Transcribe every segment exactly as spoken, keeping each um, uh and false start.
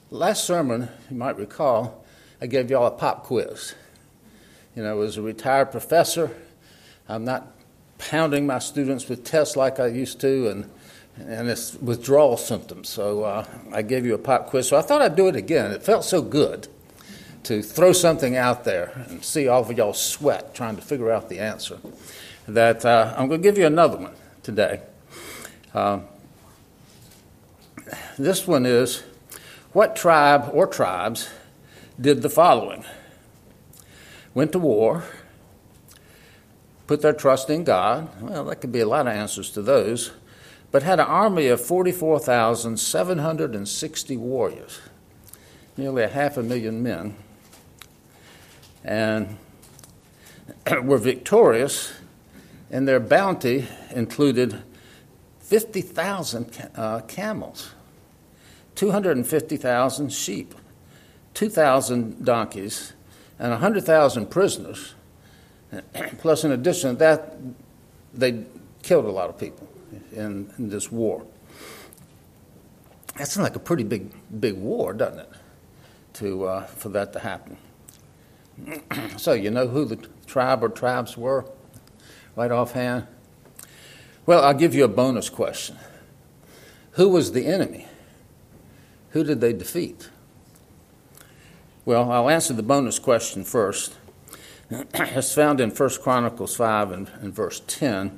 Last sermon, you might recall, I gave y'all a pop quiz. You know, as a retired professor, I'm not pounding my students with tests like I used to, and and it's withdrawal symptoms. So uh, I gave you a pop quiz. So I thought I'd do it again. It felt so good to throw something out there and see all of y'all sweat trying to figure out the answer, that uh, I'm going to give you another one today. Uh, this one is, what tribe or tribes did the following? Went to war, put their trust in God. Well, that could be a lot of answers to those, but had an army of forty-four thousand seven hundred sixty warriors, nearly a half a million men, and were victorious, and their bounty included fifty thousand uh, camels, two hundred fifty thousand sheep, two thousand donkeys, and one hundred thousand prisoners. Plus, in addition to that, they killed a lot of people in, in this war. That sounds like a pretty big, big war, doesn't it? To uh, for that to happen. So, you know who the tribe or tribes were, right offhand? Well, I'll give you a bonus question. Who was the enemy? Who did they defeat? Well, I'll answer the bonus question first. It's found in First Chronicles five and, and verse ten.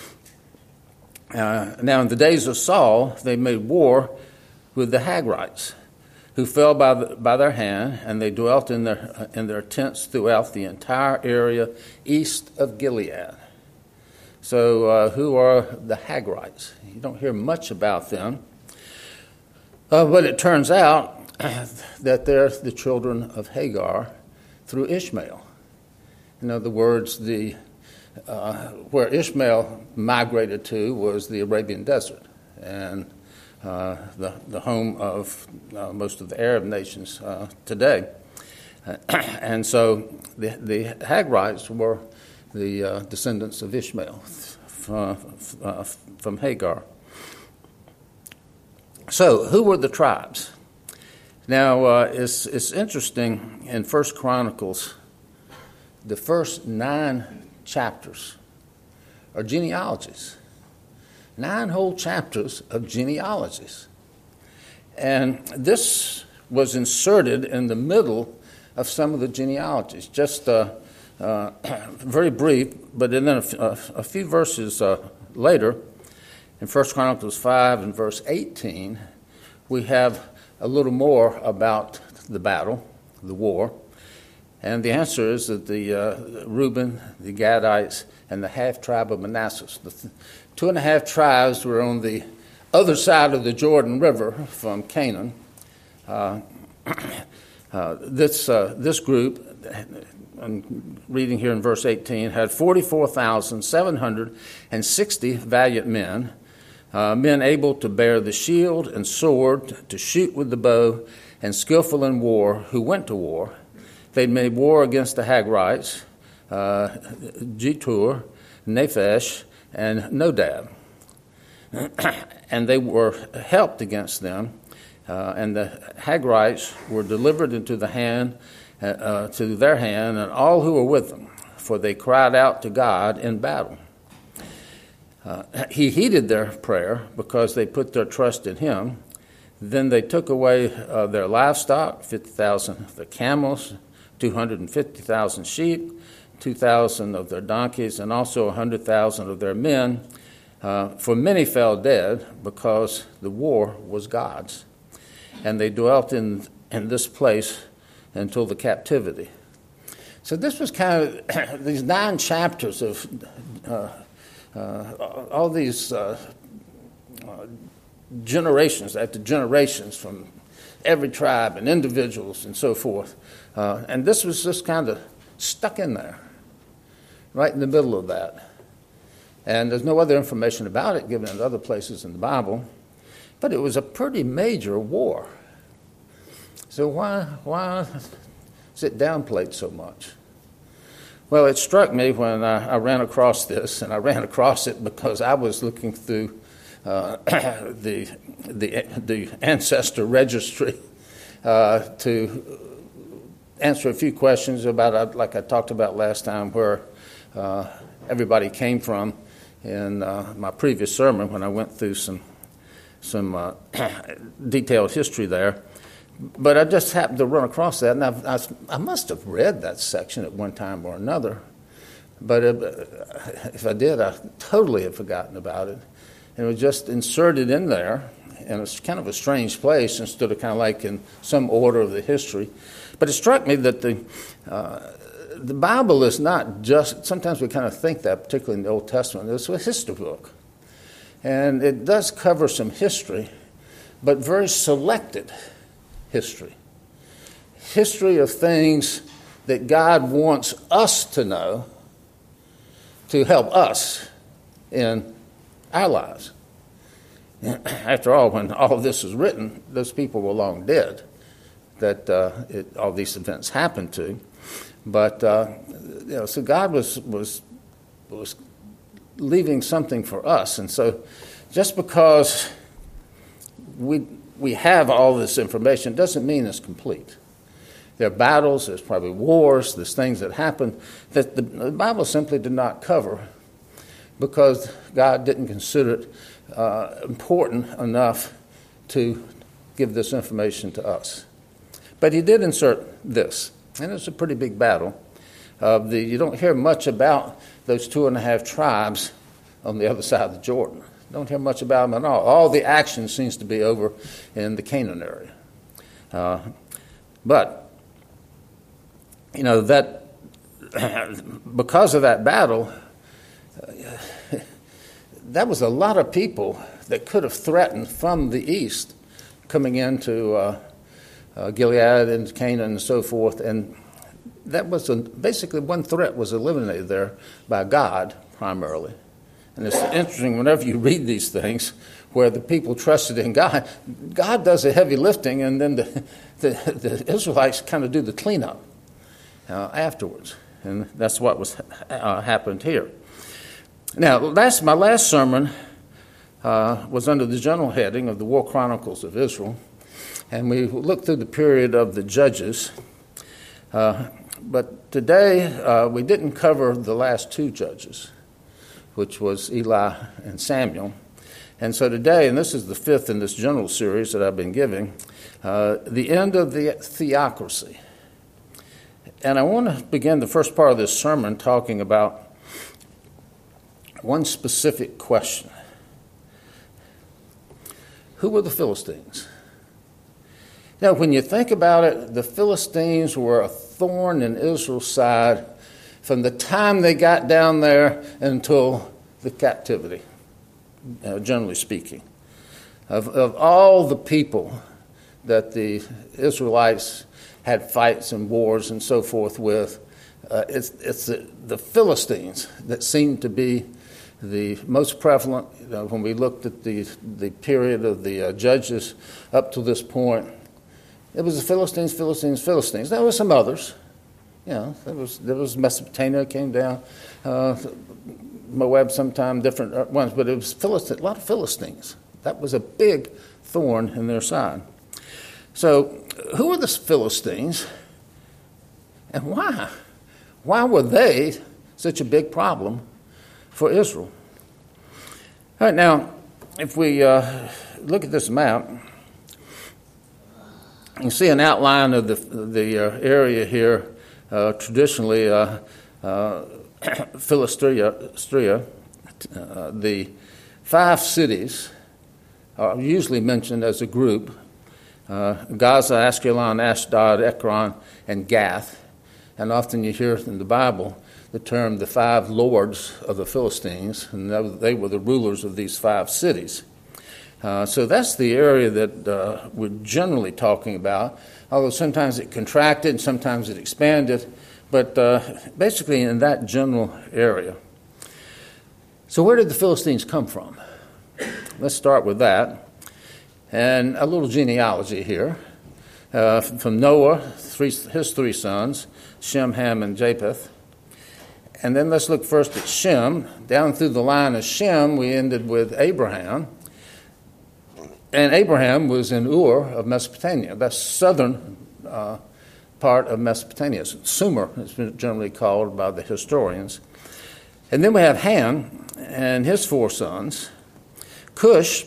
Uh, now, in the days of Saul, they made war with the Hagrites, who fell by, the, by their hand, and they dwelt in their, uh, in their tents throughout the entire area east of Gilead. So uh, who are the Hagrites? You don't hear much about them. Uh, but it turns out that they're the children of Hagar through Ishmael. In other words, the uh, where Ishmael migrated to was the Arabian Desert, and uh, the, the home of uh, most of the Arab nations uh, today. And so the, the Hagrites were the uh, descendants of Ishmael uh, uh, from Hagar. So, who were the tribes? Now, uh, it's it's interesting in First Chronicles, the first nine chapters are genealogies. Nine whole chapters of genealogies. And this was inserted in the middle of some of the genealogies, just uh, uh, very brief, but then a, a, a few verses uh, later, in First Chronicles five and verse eighteen, we have a little more about the battle, the war. And the answer is that the uh, Reuben, the Gadites, and the half-tribe of Manasseh. The th- two and a half tribes were on the other side of the Jordan River from Canaan. Uh, uh, this, uh, this group, I'm reading here in verse eighteen, had forty-four thousand seven hundred sixty valiant men, uh, men able to bear the shield and sword, to shoot with the bow, and skillful in war, who went to war. They'd made war against the Hagrites, uh, Jetur, Naphesh, and Nodab. And they were helped against them, uh, and the Hagrites were delivered into the hand, uh, uh, to their hand, and all who were with them, for they cried out to God in battle. Uh, he heeded their prayer because they put their trust in him. Then they took away uh, their livestock, fifty thousand of their camels, two hundred fifty thousand sheep, two thousand of their donkeys, and also one hundred thousand of their men. Uh, for many fell dead because the war was God's. And they dwelt in, in this place until the captivity. So this was kind of these nine chapters of uh, uh, all these uh, uh, generations after generations from every tribe and individuals and so forth. Uh, and this was just kind of stuck in there, right in the middle of that. And there's no other information about it given in other places in the Bible. But it was a pretty major war. So why, why is it downplayed so much? Well, it struck me when I, I ran across this, and I ran across it because I was looking through uh, the, the the ancestor registry uh, to answer a few questions about, like I talked about last time, where uh, everybody came from in uh, my previous sermon when I went through some some uh, detailed history there. But I just happened to run across that, and I've, I, I must have read that section at one time or another. But it, if I did, I totally had forgotten about it. And it was just inserted in there, and it's kind of a strange place instead of kind of like in some order of the history. But it struck me that the uh, the Bible is not just, sometimes we kind of think that, particularly in the Old Testament, it's a history book. And it does cover some history, but very selected history. History of things that God wants us to know to help us in our lives. After all, when all of this was written, those people were long dead that uh, it, all these events happened to. But, uh, you know, so God was was was leaving something for us. And so just because we we have all this information doesn't mean it's complete. There are battles, there's probably wars, there's things that happen that the, the Bible simply did not cover because God didn't consider it uh, important enough to give this information to us. But he did insert this, and it's a pretty big battle. Uh, the, you don't hear much about those two and a half tribes on the other side of the Jordan. Don't hear much about them at all. All the action seems to be over in the Canaan area. Uh, but, you know, that because of that battle, uh, that was a lot of people that could have threatened from the east coming into uh, uh, Gilead and Canaan and so forth. And that was a, basically one threat was eliminated there by God primarily. And it's interesting whenever you read these things where the people trusted in God, God does the heavy lifting, and then the, the, the Israelites kind of do the cleanup uh, afterwards. And that's what was uh, happened here. Now, last, my last sermon uh, was under the general heading of the War Chronicles of Israel. And we looked through the period of the Judges. Uh, but today, uh, we didn't cover the last two judges, which was Eli and Samuel. And so today, and this is the fifth in this general series that I've been giving, uh, the end of the theocracy. And I want to begin the first part of this sermon talking about one specific question. Who were the Philistines? Now, when you think about it, the Philistines were a thorn in Israel's side from the time they got down there until the captivity, uh, generally speaking. Of, of all the people that the Israelites had fights and wars and so forth with, uh, it's, it's the, the Philistines that seem to be the most prevalent. You know, when we looked at the, the period of the uh, judges up to this point, it was the Philistines, Philistines, Philistines. There were some others. You know, there was there was Mesopotamia came down, uh, Moab sometime, different ones, but it was Philistine, a lot of Philistines. That was a big thorn in their side. So, who were the Philistines, and why? Why were they such a big problem for Israel? All right, now, if we uh, look at this map, you can see an outline of the the uh, area here. Uh, traditionally, uh, uh, Philistia, uh, the five cities are usually mentioned as a group: uh, Gaza, Ashkelon, Ashdod, Ekron, and Gath. And often you hear in the Bible the term the five lords of the Philistines, and they were the rulers of these five cities. Uh, so that's the area that uh, we're generally talking about, although sometimes it contracted and sometimes it expanded, but uh, basically in that general area. So where did the Philistines come from? Let's start with that. And a little genealogy here. Uh, from Noah, three, his three sons, Shem, Ham, and Japheth. And then let's look first at Shem. Down through the line of Shem, we ended with Abraham. and Abraham was in Ur of Mesopotamia. That's southern uh, part of Mesopotamia. Sumer has been generally called by the historians. And then we have Ham and his four sons. Cush,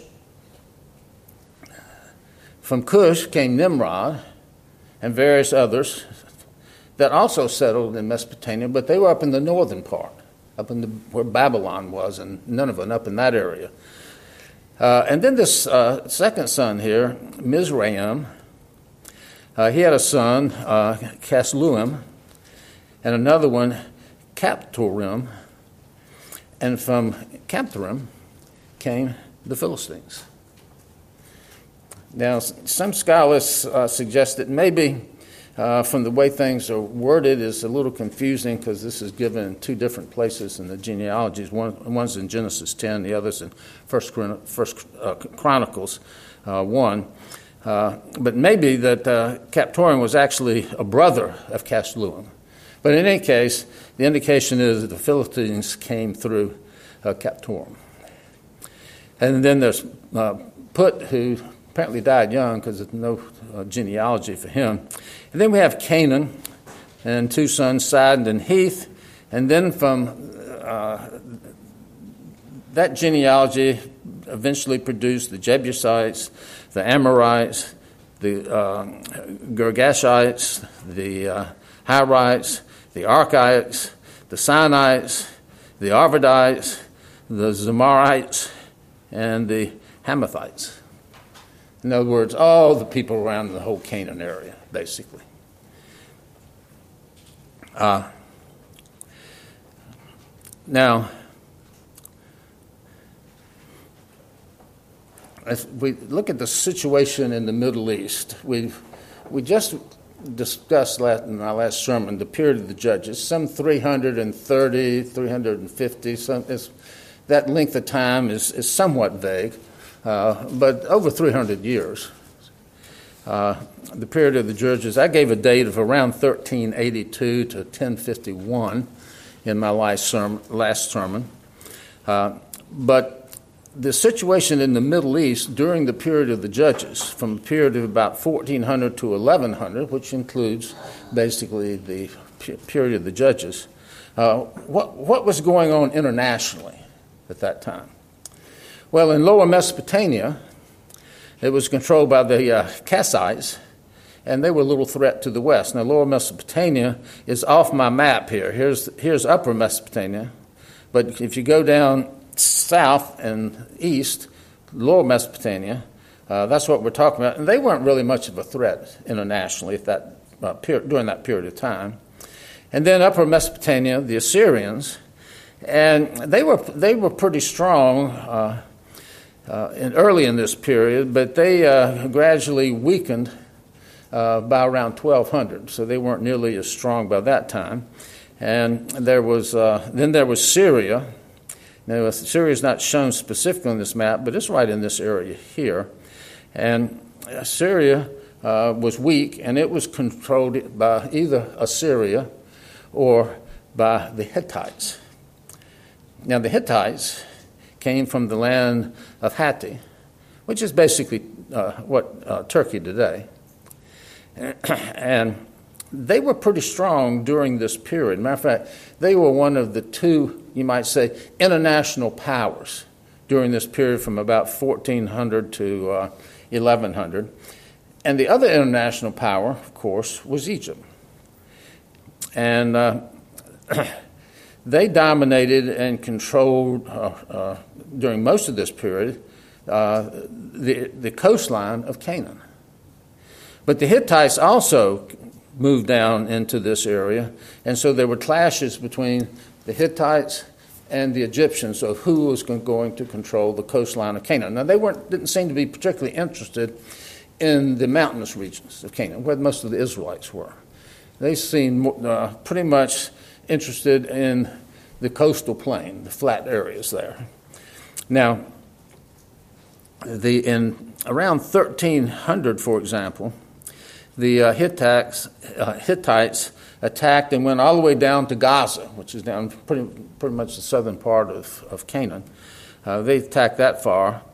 from Cush came Nimrod and various others that also settled in Mesopotamia, but they were up in the northern part, up in the, where Babylon was, and Nineveh, up in that area. Uh, and then this uh, second son here, Mizraim, uh, he had a son, uh, Casluim, and another one, Captorim, and from Captorim came the Philistines. Now, some scholars uh, suggest that maybe uh, from the way things are worded is a little confusing because this is given in two different places in the genealogies. One, one's in Genesis ten, the other's in First, First uh, Chronicles uh, one. Uh, but maybe that uh, Captorim was actually a brother of Casluim. But in any case, the indication is that the Philistines came through uh, Captorim. And then there's uh, Put, who apparently died young because there's no uh, genealogy for him. And then we have Canaan and two sons, Sidon and Heath. And then from uh, that genealogy eventually produced the Jebusites, the Amorites, the uh, Girgashites, the uh, Hirites, the Archites, the Sinites, the Arvadites, the Zemarites, and the Hamathites. In other words, all the people around the whole Canaan area, basically. Uh, now, if we look at the situation in the Middle East, we we just discussed last, in our last sermon the period of the Judges, some three hundred thirty, three hundred fifty. Some, that length of time is, is somewhat vague. Uh, but over three hundred years, uh, the period of the Judges, I gave a date of around thirteen eighty-two to ten fifty-one in my last sermon. Last sermon. Uh, but the situation in the Middle East during the period of the Judges, from a period of about fourteen hundred to eleven hundred, which includes basically the period of the Judges, uh, what, what was going on internationally at that time? Well, in Lower Mesopotamia, it was controlled by the uh, Kassites, and they were a little threat to the west. Now, Lower Mesopotamia is off my map here. Here's, here's Upper Mesopotamia, but if you go down south and east, Lower Mesopotamia, uh, that's what we're talking about. And they weren't really much of a threat internationally at that uh, period, during that period of time. And then Upper Mesopotamia, the Assyrians, and they were they were pretty strong uh, uh, in, early in this period, but they uh, gradually weakened uh, by around twelve hundred. So they weren't nearly as strong by that time. And there was uh, then there was Syria. Now, Syria is not shown specifically on this map, but it's right in this area here. And Syria uh, was weak, and it was controlled by either Assyria or by the Hittites. Now, the Hittites came from the land of Hatti, which is basically uh, what uh, Turkey today. And they were pretty strong during this period. Matter of fact, they were one of the two, you might say, international powers during this period from about fourteen hundred to uh, eleven hundred. And the other international power, of course, was Egypt. And uh, they dominated and controlled, uh, uh, during most of this period, uh, the, the coastline of Canaan. But the Hittites also moved down into this area, and so there were clashes between the Hittites and the Egyptians of who was going to control the coastline of Canaan. Now, they weren't didn't seem to be particularly interested in the mountainous regions of Canaan, where most of the Israelites were. They seemed uh, pretty much interested in the coastal plain, the flat areas there. Now, the in around thirteen hundred, for example, the uh, Hittites, uh, Hittites attacked and went all the way down to Gaza, which is down pretty pretty much the southern part of, of Canaan. Uh, they attacked that far.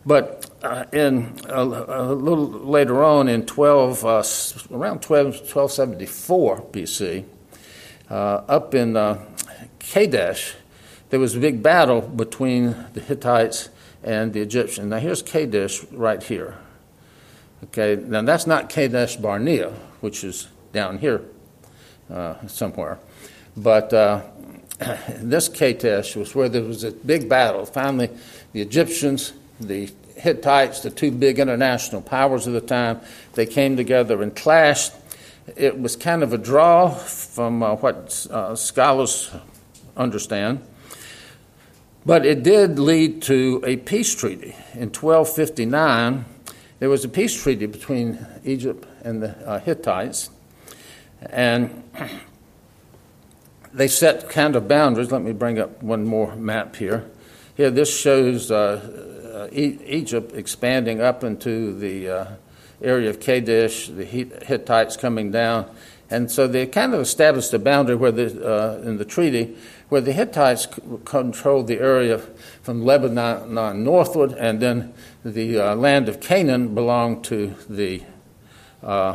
But uh, in a, a little later on, in twelve uh, around twelve seventy-four B C, uh, up in uh, Kadesh, there was a big battle between the Hittites and the Egyptians. Now here's Kadesh right here. Okay, now that's not Kadesh Barnea, which is down here uh, somewhere, but uh, this Kadesh was where there was a big battle. Finally, the Egyptians, the Hittites, the two big international powers of the time, they came together and clashed. It was kind of a draw from uh, what uh, scholars understand, but it did lead to a peace treaty. In twelve fifty-nine, there was a peace treaty between Egypt and the uh, Hittites, and they set kind of boundaries. Let me bring up one more map here. Here, this shows uh, uh, e- Egypt expanding up into the uh, area of Kadesh, the Hittites coming down. And so they kind of established a boundary where the, uh, in the treaty where the Hittites c- controlled the area from Lebanon northward, and then the uh, land of Canaan belonged to the uh,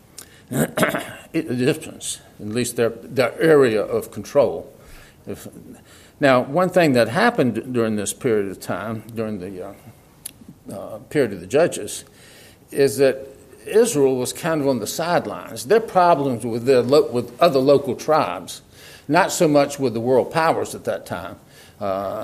Egyptians, at least their, their area of control. If, now, one thing that happened during this period of time, during the uh, uh, period of the Judges, is that Israel was kind of on the sidelines. Their problems with, their lo- with other local tribes, not so much with the world powers at that time, uh,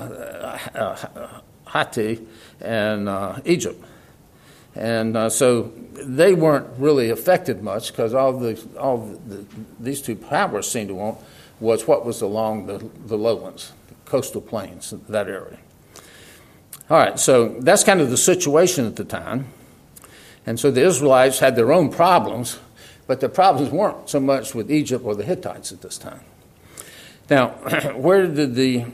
uh, Haiti and uh, Egypt. And uh, so they weren't really affected much because all the all the, the, these two powers seemed to want was what was along the, the lowlands, the coastal plains, that area. All right, so that's kind of the situation at the time. And so the Israelites had their own problems, but the problems weren't so much with Egypt or the Hittites at this time. Now, where did the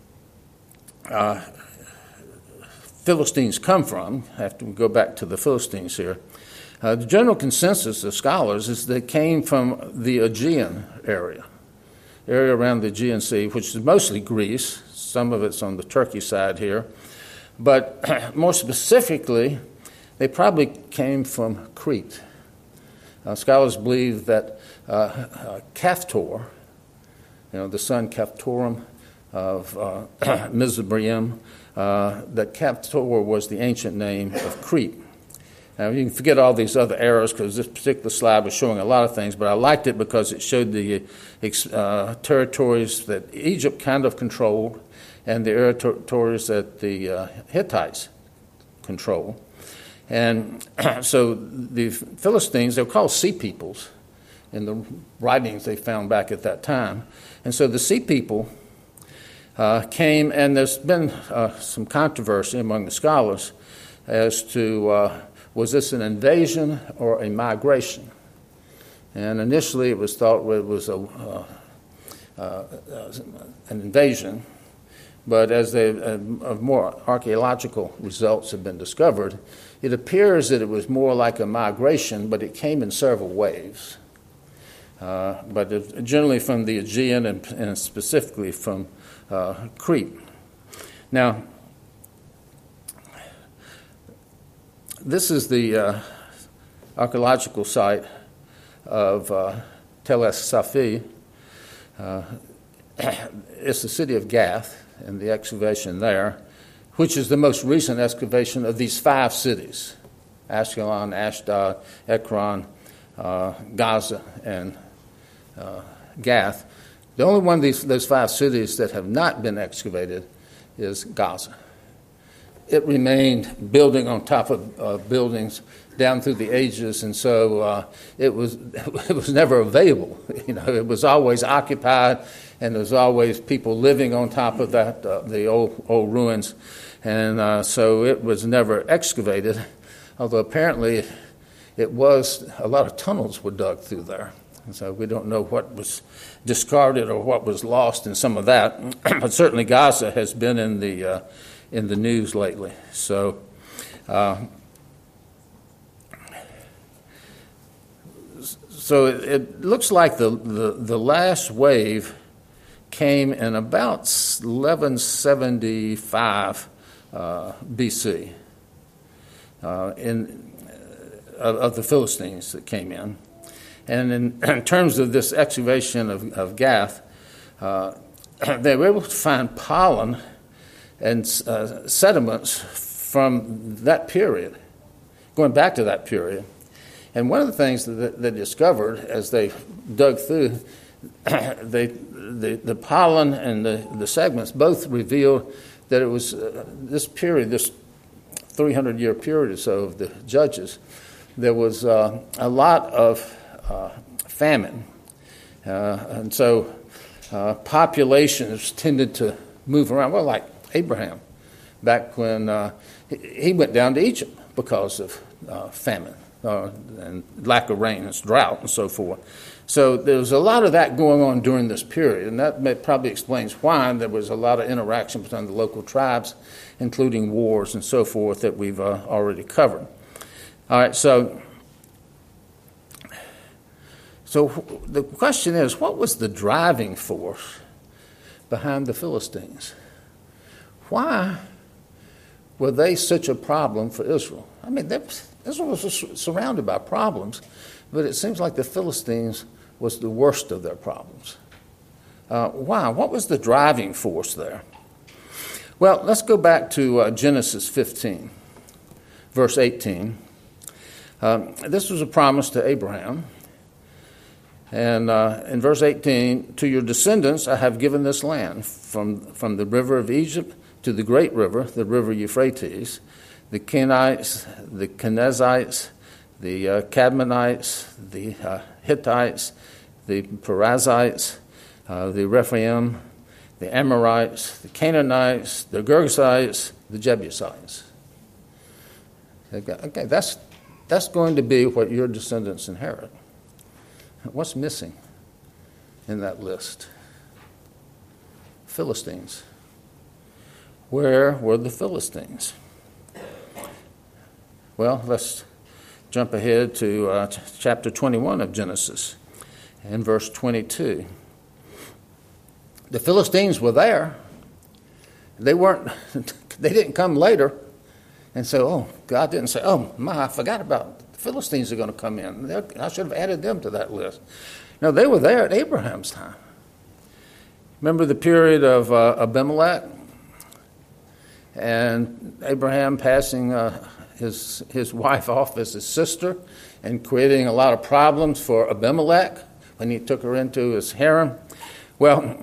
uh, Philistines come from? I have to go back to the Philistines here. Uh, the general consensus of scholars is they came from the Aegean area, area around the Aegean Sea, which is mostly Greece. Some of it's on the Turkey side here. But more specifically, they probably came from Crete. Uh, scholars believe that uh, uh, Caphtor, you know, the son Caphtorim of uh, Mizraim, uh, that Caphtor was the ancient name of Crete. Now, you can forget all these other errors because this particular slide was showing a lot of things, but I liked it because it showed the uh, territories that Egypt kind of controlled and the territories that the uh, Hittites control. And so the Philistines, they were called sea peoples in the writings they found back at that time. And so the sea people uh, came, and there's been uh, some controversy among the scholars as to uh, was this an invasion or a migration? And initially it was thought it was a, uh, uh, an invasion. But as they, uh, more archaeological results have been discovered, it appears that it was more like a migration, but it came in several waves. Uh, but it, generally from the Aegean and, and specifically from uh, Crete. Now, this is the uh, archaeological site of uh, Tel Es-Safi. Uh, it's the city of Gath, and the excavation there, which is the most recent excavation of these five cities, Ashkelon, Ashdod, Ekron, uh, Gaza, and uh, Gath. The only one of these, those five cities that have not been excavated is Gaza. It remained building on top of uh, buildings down through the ages, and so uh, it was it was never available. You know, it was always occupied, and there was always people living on top of that uh, the old old ruins, and uh, so it was never excavated. Although apparently, it was a lot of tunnels were dug through there, and so we don't know what was discarded or what was lost in some of that. But certainly, Gaza has been in the uh, in the news lately. So. Uh, So it, it looks like the, the, the last wave came in about eleven seventy-five uh, B C. uh, in of, of the Philistines that came in. And in, in terms of this excavation of, of Gath, uh, they were able to find pollen and uh, sediments from that period, going back to that period. And one of the things that they discovered as they dug through, they, the, the pollen and the, the segments both revealed that it was uh, this period, this three hundred year period or so of the judges, there was uh, a lot of uh, famine. Uh, and so uh, populations tended to move around. Well, like Abraham, back when uh, he went down to Egypt because of uh, famine. Uh, and lack of rain, and drought, and so forth. So there was a lot of that going on during this period, and that may, probably explains why there was a lot of interaction between the local tribes, including wars and so forth that we've uh, already covered. All right, so so the question is, what was the driving force behind the Philistines? Why were they such a problem for Israel? I mean, they, Israel was surrounded by problems, but it seems like the Philistines was the worst of their problems. Uh, why? What was the driving force there? Well, let's go back to uh, Genesis fifteen, verse eighteen. Um, this was a promise to Abraham. And uh, in verse eighteen, to your descendants I have given this land, from, from the river of Egypt to the great river, the river Euphrates, the Kenites, the Kenizzites, the uh, Cadmonites, the uh, Hittites, the Perizzites, uh, the Rephaim, the Amorites, the Canaanites, the Girgashites, the Jebusites. Okay, that's that's going to be what your descendants inherit. What's missing in that list? Philistines. Where were the Philistines? Well, let's jump ahead to uh, t- chapter twenty-one of Genesis and verse twenty-two. The Philistines were there. They weren't, they didn't come later and say, oh, God didn't say, oh, my, I forgot about the Philistines are going to come in. They're, I should have added them to that list. No, they were there at Abraham's time. Remember the period of uh, Abimelech and Abraham passing uh, his his wife off as his sister and creating a lot of problems for Abimelech when he took her into his harem? Well,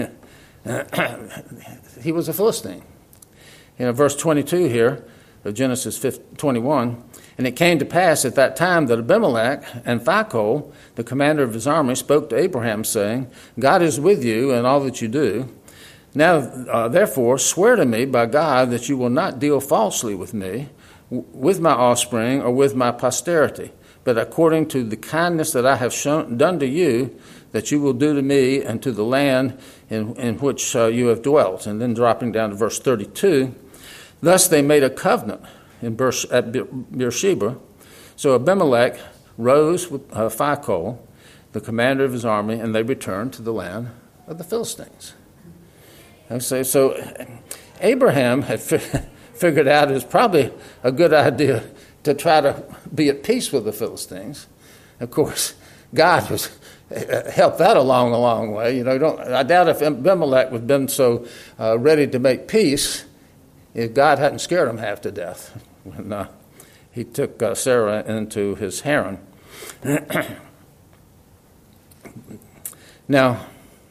he was a Philistine. You know, verse twenty-two here of Genesis twenty-one, and it came to pass at that time that Abimelech and Phicol, the commander of his army, spoke to Abraham, saying, God is with you in all that you do. Now, uh, therefore, swear to me by God that you will not deal falsely with me, w- with my offspring, or with my posterity, but according to the kindness that I have shown, done to you, that you will do to me and to the land in, in which uh, you have dwelt. And then dropping down to verse thirty-two, thus they made a covenant in Ber- at Beersheba. So Abimelech rose with uh, Phicol, the commander of his army, and they returned to the land of the Philistines. And so, so Abraham had fi- figured out it was probably a good idea to try to be at peace with the Philistines. Of course, God was helped that along a long way. You know, don't, I doubt if Abimelech would have been so uh, ready to make peace if God hadn't scared him half to death when uh, he took uh, Sarah into his harem. Now,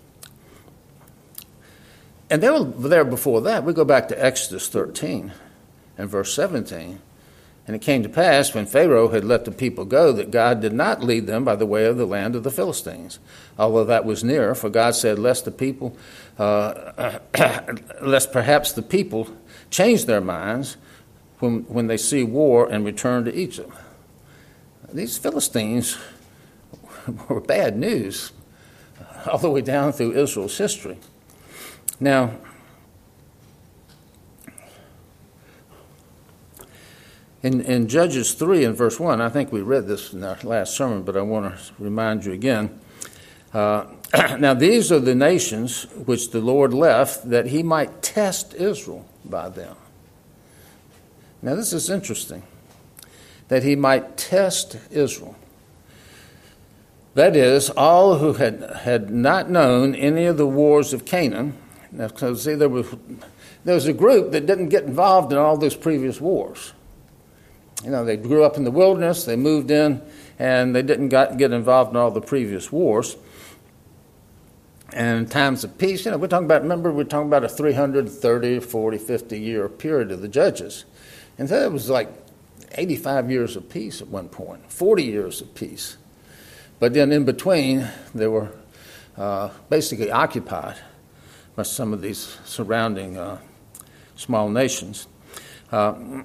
and they were there before that. We go back to Exodus thirteen and verse seventeen. And it came to pass, when Pharaoh had let the people go, that God did not lead them by the way of the land of the Philistines, although that was near. For God said, lest the people, uh, lest perhaps the people change their minds when, when they see war and return to Egypt. These Philistines were bad news all the way down through Israel's history. Now, In, in Judges three and verse one, I think we read this in our last sermon, but I want to remind you again. Uh, now these are the nations which the Lord left, that he might test Israel by them. Now this is interesting. that he might test Israel. That is, all who had, had not known any of the wars of Canaan. Now, so see, there was, there was a group that didn't get involved in all those previous wars. You know, they grew up in the wilderness, they moved in, and they didn't got, get involved in all the previous wars. And in times of peace, you know, we're talking about, remember, we're talking about a three hundred thirty, forty, fifty year period of the judges. And so it was like eighty-five years of peace at one point, forty years of peace. But then in between, they were uh, basically occupied by some of these surrounding uh, small nations. Uh,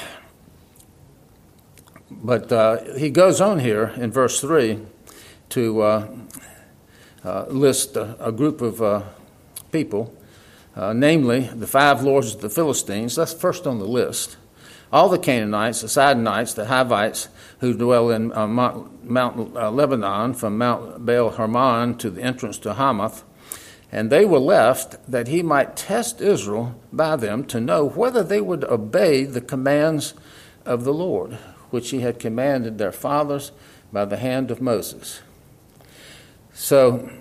but uh, he goes on here in verse three to uh, uh, list a, a group of uh, people, uh, namely the five lords of the Philistines. That's first on the list. All the Canaanites, the Sidonites, the Hivites, who dwell in uh, Mount, Mount uh, Lebanon, from Mount Baal Hermon to the entrance to Hamath, and they were left that he might test Israel by them to know whether they would obey the commands of the Lord, which he had commanded their fathers by the hand of Moses. So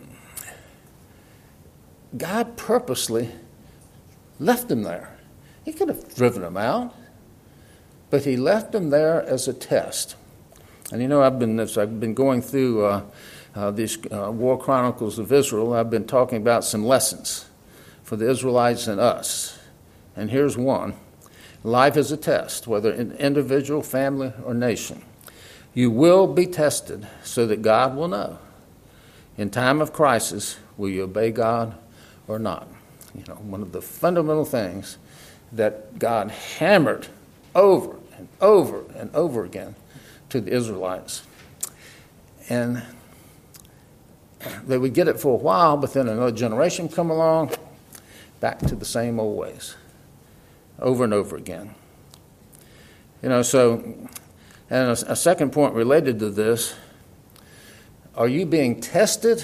God purposely left them there. He could have driven them out, but he left them there as a test. And you know, I've been as I've been going through uh, uh, these uh, War Chronicles of Israel, I've been talking about some lessons for the Israelites and us. And here's one. Life is a test, whether in individual, family, or nation. You will be tested so that God will know. In time of crisis, will you obey God or not? You know, one of the fundamental things that God hammered over and over and over again to the Israelites. And they would get it for a while, but then another generation come along, back to the same old ways, over and over again. You know, so, and a, a second point related to this, are you being tested,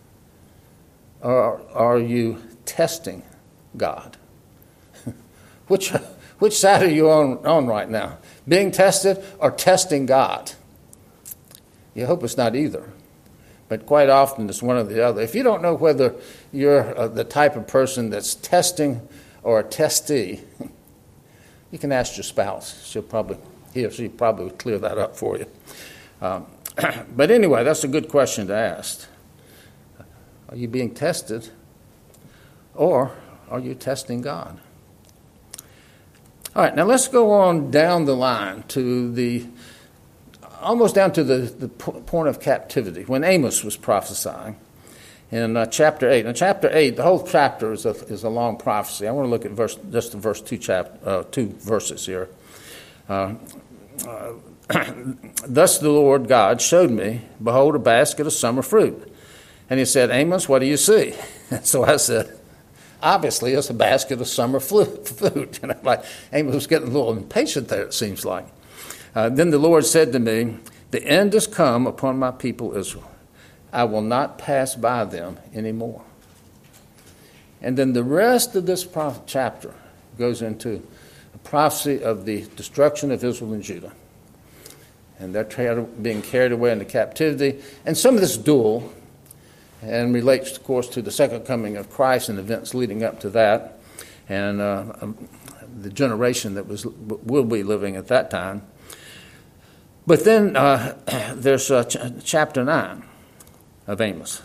or are you testing God? Which which side are you on, on right now? Being tested or testing God? You hope it's not either. But quite often it's one or the other. If you don't know whether you're uh, the type of person that's testing or a testee, you can ask your spouse. She'll probably, he or she probably will clear that up for you. Um, but anyway, that's a good question to ask. Are you being tested, or are you testing God? All right, now let's go on down the line to the, almost down to the, the point of captivity, when Amos was prophesying in uh, chapter eight. Now, chapter eight, the whole chapter is a, is a long prophecy. I want to look at verse, just the verse two, chap, uh, two verses here. Uh, uh, Thus the Lord God showed me, behold, a basket of summer fruit. And he said, Amos, what do you see? So I said, obviously, it's a basket of summer food. And I'm like, Amos was getting a little impatient there, it seems like. Uh, then the Lord said to me, the end has come upon my people Israel. I will not pass by them anymore. And then the rest of this chapter goes into a prophecy of the destruction of Israel and Judah. And they're being carried away into captivity. And some of this dual, and relates, of course, to the second coming of Christ and events leading up to that, and uh, um, the generation that was will be living at that time. But then uh, there's uh, ch- chapter nine of Amos.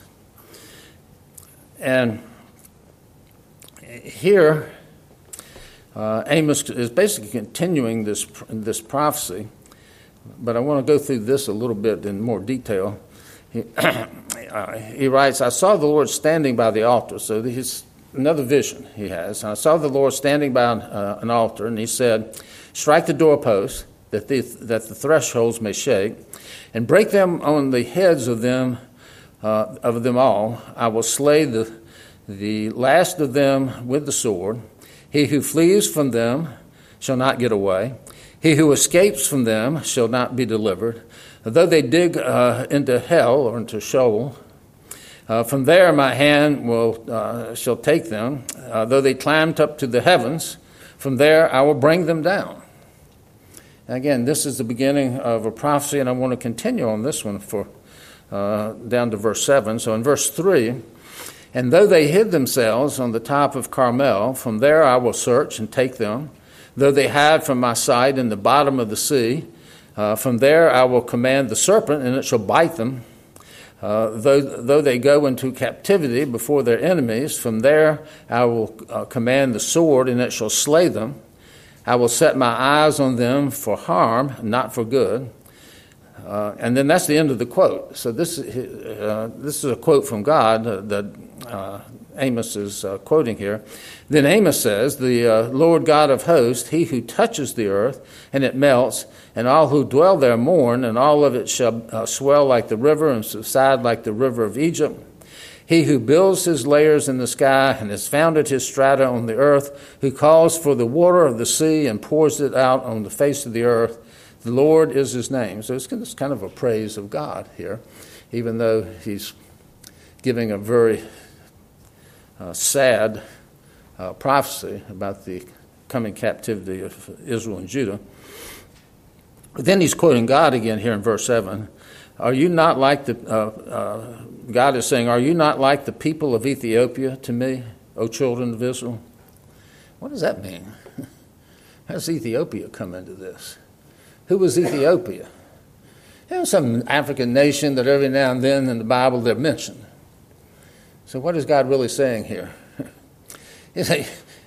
And here, uh, Amos is basically continuing this this prophecy, but I want to go through this a little bit in more detail. He, uh, he writes, I saw the Lord standing by the altar. So this is another vision he has. I saw the Lord standing by uh, an altar, and he said, strike the doorposts, that the, that the thresholds may shake, and break them on the heads of them uh, of them all. I will slay the, the last of them with the sword. He who flees from them shall not get away. He who escapes from them shall not be delivered. Though they dig uh, into hell or into Sheol, uh, from there my hand will uh, shall take them. Uh, though they climbed up to the heavens, from there I will bring them down. Again, this is the beginning of a prophecy, and I want to continue on this one for uh, down to verse seven. So in verse three, and though they hid themselves on the top of Carmel, from there I will search and take them. Though they hide from my sight in the bottom of the sea, uh, from there I will command the serpent, and it shall bite them. Uh, though, though they go into captivity before their enemies, from there I will uh, command the sword, and it shall slay them. I will set my eyes on them for harm, not for good. Uh, and then that's the end of the quote. So this, uh, this is a quote from God uh, that uh, Amos is uh, quoting here. Then Amos says, the uh, Lord God of hosts, he who touches the earth, and it melts, and all who dwell there mourn, and all of it shall uh, swell like the river and subside like the river of Egypt. He who builds his layers in the sky and has founded his strata on the earth, who calls for the water of the sea and pours it out on the face of the earth, the Lord is his name. So it's kind of a praise of God here, even though he's giving a very uh, sad uh, prophecy about the coming captivity of Israel and Judah. But then he's quoting God again here in verse seven. Are you not like the, uh, uh, God is saying, are you not like the people of Ethiopia to me, O children of Israel? What does that mean? How does Ethiopia come into this? Who was Ethiopia? It was some African nation that every now and then in the Bible they're mentioned. So what is God really saying here? He's saying,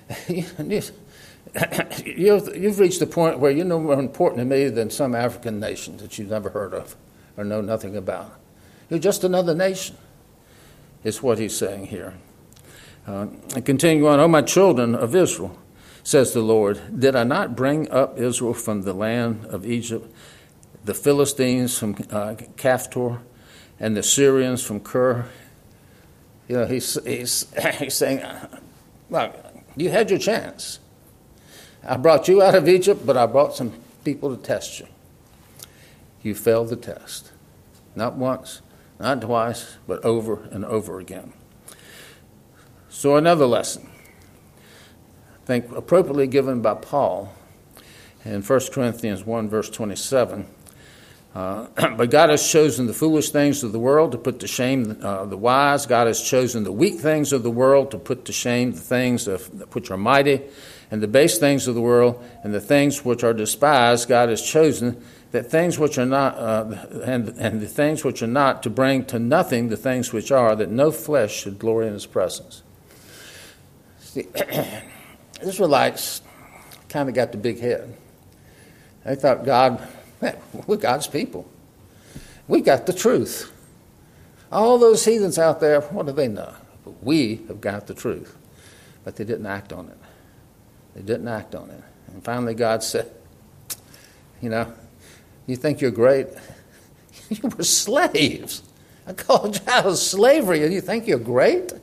you've reached the point where you're no more important to me than some African nation that you've never heard of or know nothing about. You're just another nation, is what he's saying here. Uh, and continue on, O my children of Israel, says the Lord, did I not bring up Israel from the land of Egypt, the Philistines from uh, Caphtor, and the Syrians from Kir? You know, he's, he's, he's saying, look, you had your chance. I brought you out of Egypt, but I brought some people to test you. You failed the test. Not once, not twice, but over and over again. So another lesson, I think appropriately given by Paul in First Corinthians one, verse twenty-seven. Uh, but God has chosen the foolish things of the world to put to shame uh, the wise. God has chosen the weak things of the world to put to shame the things of, which are mighty, and the base things of the world, and the things which are despised. God has chosen that things which are not, uh, and, and the things which are not, to bring to nothing the things which are, that no flesh should glory in his presence. See, Israelites kind of got the big head. They thought God, man, we're God's people. We got the truth. All those heathens out there, what do they know? But we have got the truth. But they didn't act on it. They didn't act on it. And finally God said, you know, you think you're great? You were slaves. I called you out of slavery, and you think you're great?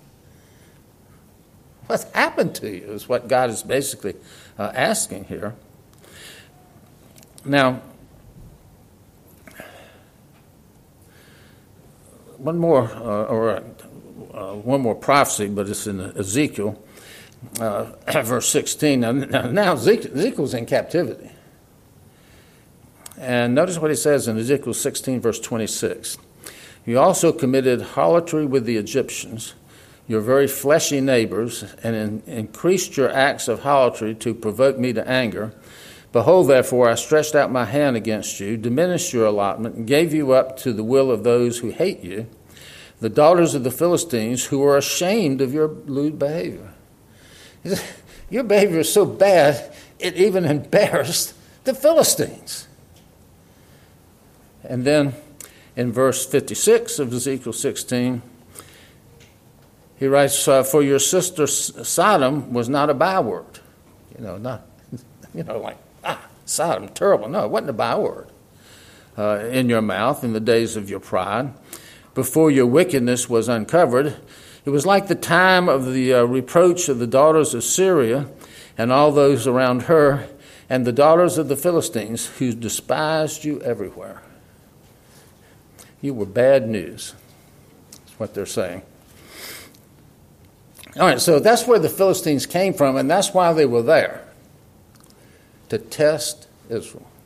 What's happened to you is what God is basically uh, asking here. Now, one more, uh, or uh, one more prophecy, but it's in Ezekiel, uh, verse sixteen. Now, now Ezekiel, Ezekiel's in captivity. And notice what he says in Ezekiel sixteen, verse twenty-six. You also committed harlotry with the Egyptians, your very fleshy neighbors, and in, increased your acts of harlotry to provoke me to anger. Behold, therefore, I stretched out my hand against you, diminished your allotment, and gave you up to the will of those who hate you, the daughters of the Philistines, who are ashamed of your lewd behavior. Your behavior is so bad, it even embarrassed the Philistines. And then in verse fifty-six of Ezekiel sixteen, he writes, uh, for your sister Sodom was not a byword. You know, not, you know, like, ah, Sodom, terrible. No, it wasn't a byword uh, in your mouth in the days of your pride. Before your wickedness was uncovered, it was like the time of the uh, reproach of the daughters of Syria and all those around her, and the daughters of the Philistines, who despised you everywhere. You were bad news. That's what they're saying. All right, so that's where the Philistines came from, and that's why they were there, to test Israel.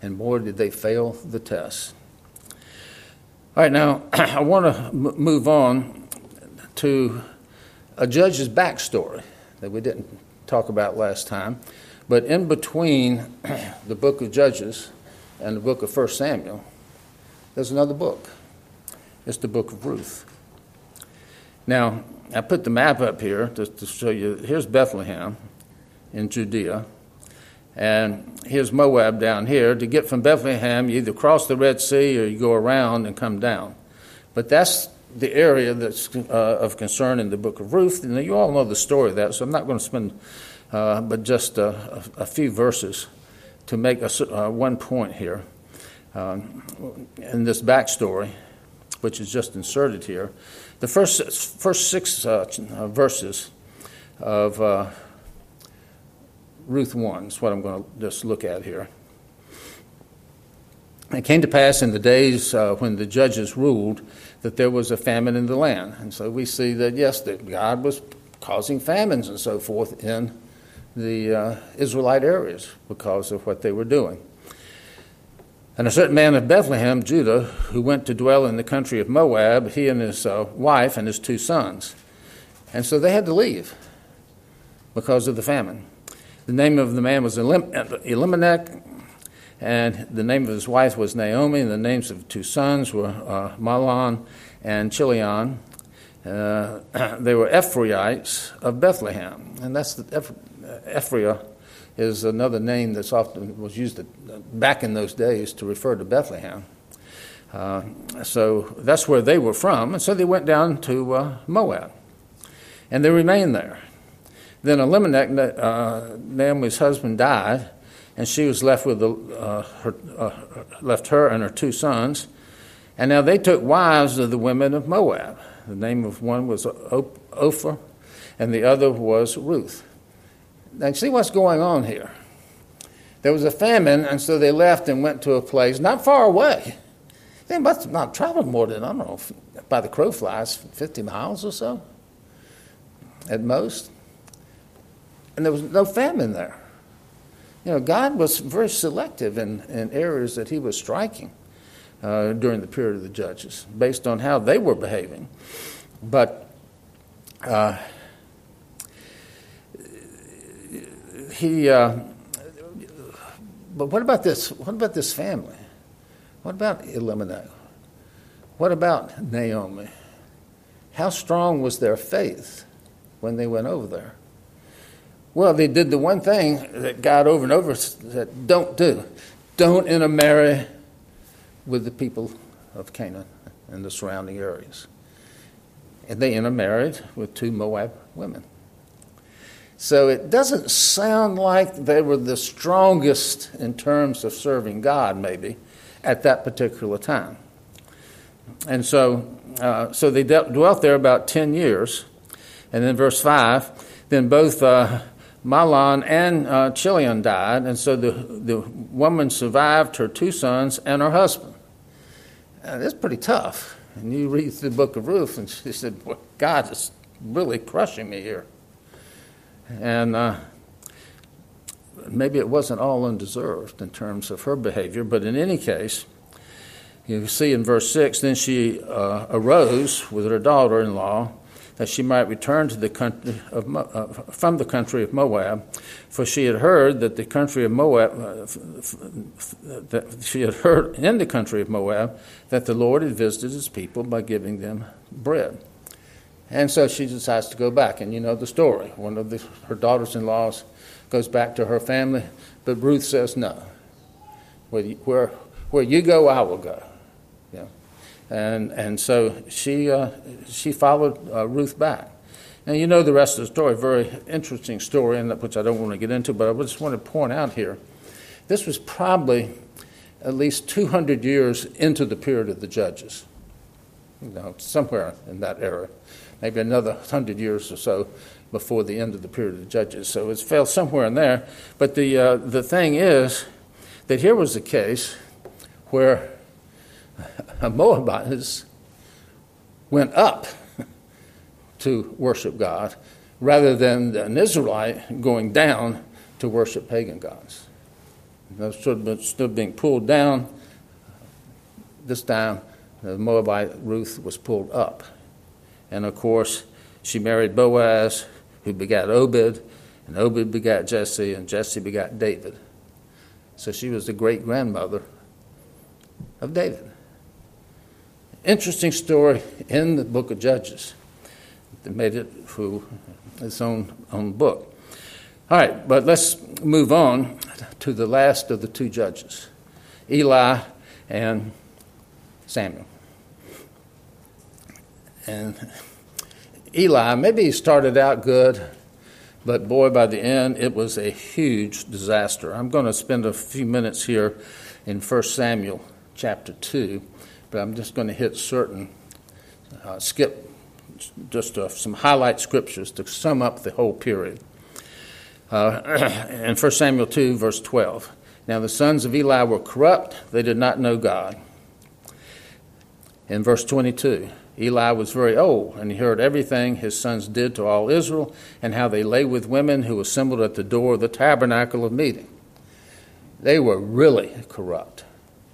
And boy, did they fail the test. All right, now I want to m- move on to a judge's backstory that we didn't talk about last time. But in between the book of Judges and the book of First Samuel, there's another book. It's the book of Ruth. Now, I put the map up here just to show you. Here's Bethlehem in Judea, and here's Moab down here. To get from Bethlehem, you either cross the Red Sea or you go around and come down. But that's the area that's uh, of concern in the book of Ruth. And you all know the story of that, so I'm not going to spend uh, but just uh, a, a few verses to make a, uh, one point here um, in this backstory, which is just inserted here. The first first six uh, verses of uh, Ruth one is what I'm going to just look at here. It came to pass in the days uh, when the judges ruled that there was a famine in the land. And so we see that, yes, that God was causing famines and so forth in the uh, Israelite areas because of what they were doing. And a certain man of Bethlehem, Judah, who went to dwell in the country of Moab, he and his uh, wife and his two sons. And so they had to leave because of the famine. The name of the man was Elim- Elimelech, and the name of his wife was Naomi, and the names of the two sons were uh, Mahlon and Chilion. Uh, they were Ephraimites of Bethlehem, and that's the Eph- Ephraim is another name that's often was used back in those days to refer to Bethlehem. Uh, so that's where they were from, and so they went down to uh, Moab, and they remained there. Then Elimelech, uh, Naomi's husband, died, and she was left with the, uh, her, uh, left her and her two sons, and now they took wives of the women of Moab. The name of one was Ophrah, and the other was Ruth. Now, see what's going on here. There was a famine, and so they left and went to a place not far away. They must have not traveled more than, I don't know, by the crow flies, fifty miles or so, at most. And there was no famine there. You know, God was very selective in, in areas that he was striking uh, during the period of the judges, based on how they were behaving. But uh, he, uh, but what about this? What about this family? What about Elimelech? What about Naomi? How strong was their faith when they went over there? Well, they did the one thing that God over and over said, don't do. Don't intermarry with the people of Canaan and the surrounding areas. And they intermarried with two Moab women. So it doesn't sound like they were the strongest in terms of serving God, maybe, at that particular time. And so uh, so they de- dwelt there about ten years. And then verse five, then both uh, Mahlon and uh, Chilion died, and so the, the woman survived her two sons and her husband. Uh, that's pretty tough. And you read the book of Ruth, and she said, well, God is really crushing me here. And uh, maybe it wasn't all undeserved in terms of her behavior, but in any case, you see in verse six, then she uh, arose with her daughter-in-law that she might return to the country of Mo- uh, from the country of Moab, for she had heard that the country of Moab, uh, f- f- that she had heard in the country of Moab that the Lord had visited his people by giving them bread. And so she decides to go back, and you know the story. One of the, her daughters-in-laws goes back to her family, but Ruth says, no. Where you, where, where you go, I will go. Yeah. And and so she uh, she followed uh, Ruth back. And you know the rest of the story, very interesting story, and which I don't want to get into, but I just want to point out here. This was probably at least two hundred years into the period of the judges. You know, somewhere in that era. Maybe another hundred years or so before the end of the period of the judges. So it fell somewhere in there. But the uh, the thing is that here was a case where Moabites went up to worship God rather than an Israelite going down to worship pagan gods. They stood, stood being pulled down. This time, the Moabite Ruth was pulled up. And of course, she married Boaz, who begat Obed, and Obed begat Jesse, and Jesse begat David. So she was the great-grandmother of David. Interesting story in the book of Judges. They made it through its own, own book. All right, but let's move on to the last of the two judges, Eli and Samuel. And Eli, maybe he started out good, but boy, by the end, it was a huge disaster. I'm going to spend a few minutes here in First Samuel chapter two, but I'm just going to hit certain, uh, skip just uh, some highlight scriptures to sum up the whole period. Uh, in First Samuel two, verse twelve, now the sons of Eli were corrupt, they did not know God. In verse twenty-two, Eli was very old, and he heard everything his sons did to all Israel, and how they lay with women who assembled at the door of the tabernacle of meeting. They were really corrupt.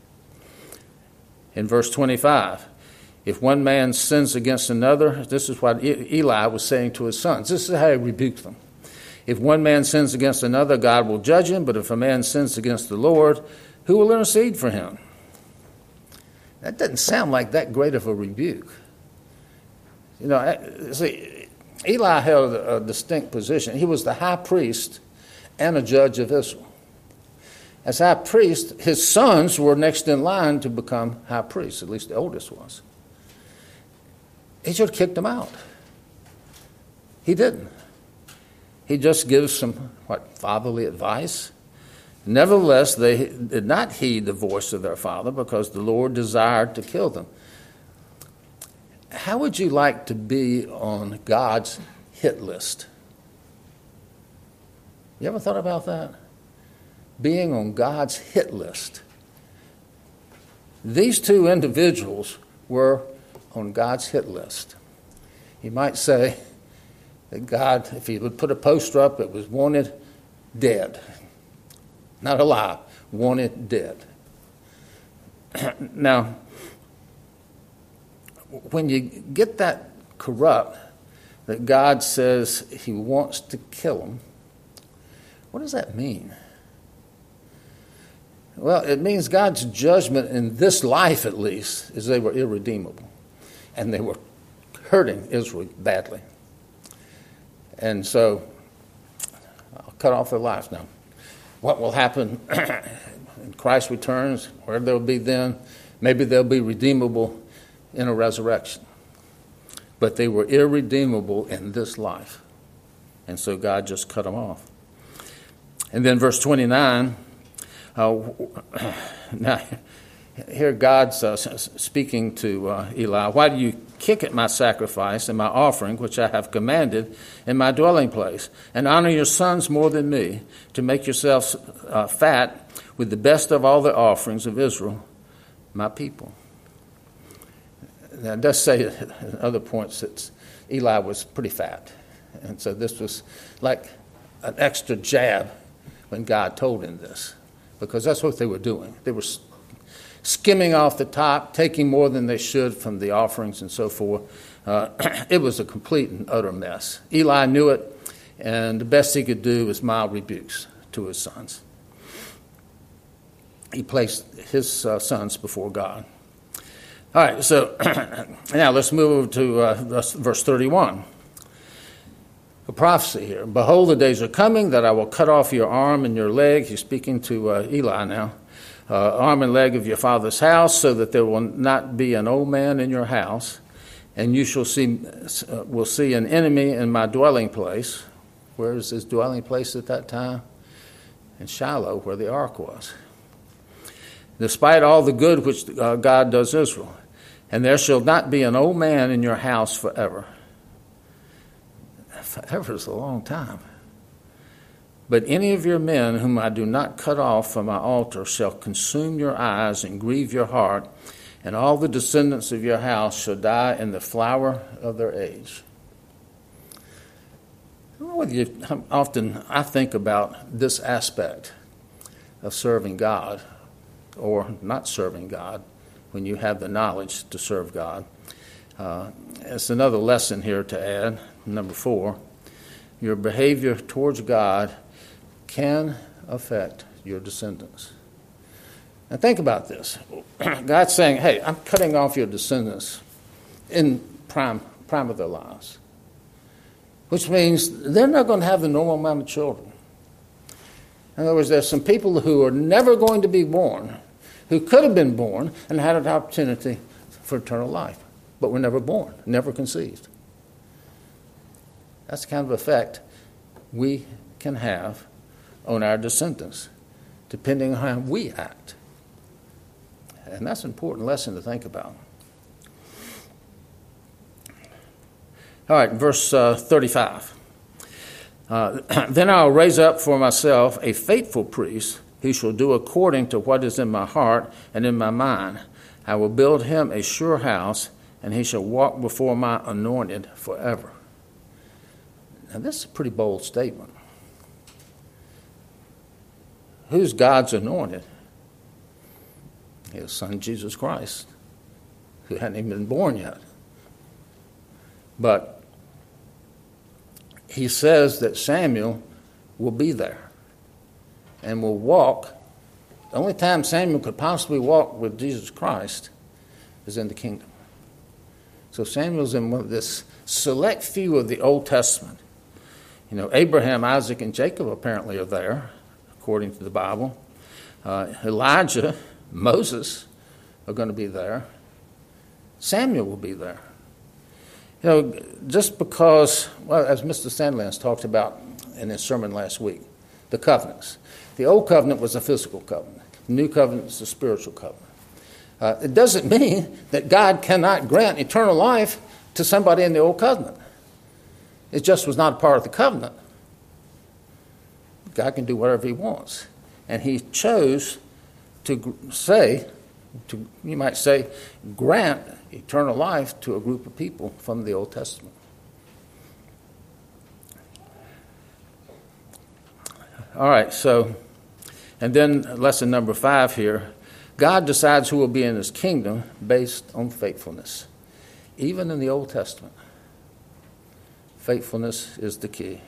In verse twenty-five, if one man sins against another, this is what Eli was saying to his sons. This is how he rebuked them. If one man sins against another, God will judge him, but if a man sins against the Lord, who will intercede for him? That doesn't sound like that great of a rebuke. You know, see, Eli held a distinct position. He was the high priest and a judge of Israel. As high priest, his sons were next in line to become high priests, at least the oldest was. He should have kicked them out. He didn't. He just gives some, what, fatherly advice. Nevertheless, they did not heed the voice of their father because the Lord desired to kill them. How would you like to be on God's hit list? You ever thought about that? Being on God's hit list. These two individuals were on God's hit list. You might say that God, if he would put a poster up, it was wanted dead. Not alive, wanted dead. Now, when you get that corrupt, that God says he wants to kill them, what does that mean? Well, it means God's judgment in this life, at least, is they were irredeemable. And they were hurting Israel badly. And so, I'll cut off their lives now. What will happen when Christ returns, where they'll be then, maybe they'll be redeemable in a resurrection. But they were irredeemable in this life. And so God just cut them off. And then verse twenty-nine, uh, now here God's uh, speaking to uh, Eli, why do you kick at my sacrifice and my offering, which I have commanded in my dwelling place, and honor your sons more than me, to make yourselves uh, fat with the best of all the offerings of Israel, my people. Now, it does say at other points that Eli was pretty fat. And so this was like an extra jab when God told him this, because that's what they were doing. They were skimming off the top, taking more than they should from the offerings and so forth. Uh, it was a complete and utter mess. Eli knew it, and the best he could do was mild rebukes to his sons. He placed his uh, sons before God. All right, so now let's move over to uh, verse thirty-one. A prophecy here. Behold, the days are coming that I will cut off your arm and your leg. He's speaking to uh, Eli now. Uh, arm and leg of your father's house, so that there will not be an old man in your house, and you shall see uh, will see an enemy in my dwelling place. Where is his dwelling place at that time? In Shiloh, where the ark was. Despite all the good which uh, God does Israel, and there shall not be an old man in your house forever. Forever is a long time. But any of your men whom I do not cut off from my altar shall consume your eyes and grieve your heart, and all the descendants of your house shall die in the flower of their age. I don't know whether you, often I think about this aspect, of serving God or not serving God when you have the knowledge to serve God. Uh, it's another lesson here to add. Number four, your behavior towards God can affect your descendants. Now think about this. God's saying, hey, I'm cutting off your descendants in prime, prime of their lives, which means they're not going to have the normal amount of children. In other words, there's some people who are never going to be born, who could have been born and had an opportunity for eternal life, but were never born, never conceived. That's the kind of effect we can have on our descendants, depending on how we act. And that's an important lesson to think about. All right, verse uh, thirty-five. Uh, then I'll raise up for myself a faithful priest who shall do according to what is in my heart and in my mind. I will build him a sure house, and he shall walk before my anointed forever. Now, this is a pretty bold statement. Who's God's anointed? His son, Jesus Christ, who hadn't even been born yet. But he says that Samuel will be there and will walk. The only time Samuel could possibly walk with Jesus Christ is in the kingdom. So Samuel's in one of this select few of the Old Testament. You know, Abraham, Isaac, and Jacob apparently are there, according to the Bible. Uh, Elijah, Moses are going to be there. Samuel will be there. You know, just because, well, as Mister Sandlands talked about in his sermon last week, the covenants. The old covenant was a physical covenant. The new covenant is a spiritual covenant. Uh, it doesn't mean that God cannot grant eternal life to somebody in the old covenant. It just was not a part of the covenant. God can do whatever he wants. And he chose to say, to, you might say, grant eternal life to a group of people from the Old Testament. All right, so, and then lesson number five here. God decides who will be in his kingdom based on faithfulness. Even in the Old Testament, faithfulness is the key.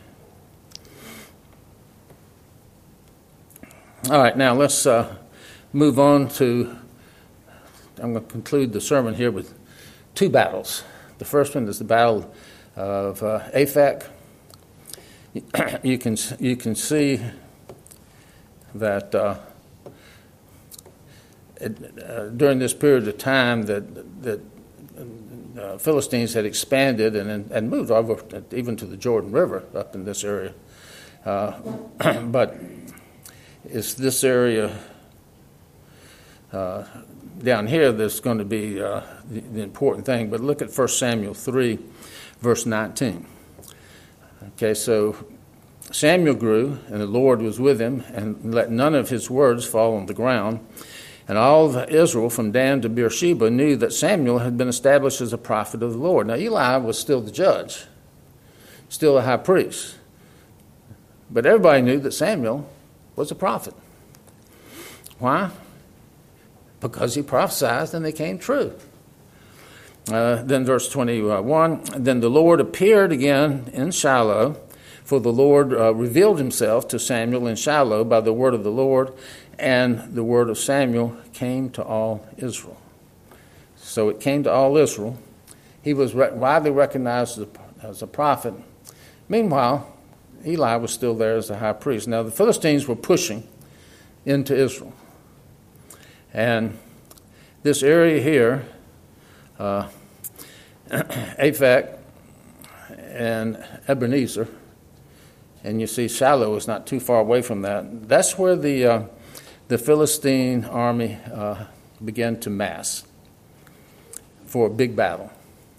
All right, now let's uh, move on to, I'm going to conclude the sermon here with two battles. The first one is the battle of uh, Aphek. You can, you can see that uh, it, uh, during this period of time that, that uh, Philistines had expanded and, and moved over even to the Jordan River up in this area. Uh, but it's this area uh, down here that's going to be uh, the, the important thing. But look at First Samuel three, verse nineteen. Okay, so Samuel grew, and the Lord was with him, and let none of his words fall on the ground. And all of Israel, from Dan to Beersheba, knew that Samuel had been established as a prophet of the Lord. Now, Eli was still the judge, still a high priest. But everybody knew that Samuel was a prophet. Why? Because he prophesied and they came true. Uh, then verse twenty-one, then the Lord appeared again in Shiloh, for the Lord uh, revealed himself to Samuel in Shiloh by the word of the Lord, and the word of Samuel came to all Israel. So it came to all Israel. He was re- widely recognized as a, as a prophet. Meanwhile, Eli was still there as the high priest. Now, the Philistines were pushing into Israel. And this area here, uh, Aphek and Ebenezer, and you see Shiloh is not too far away from that. That's where the uh, the Philistine army uh, began to mass for a big battle.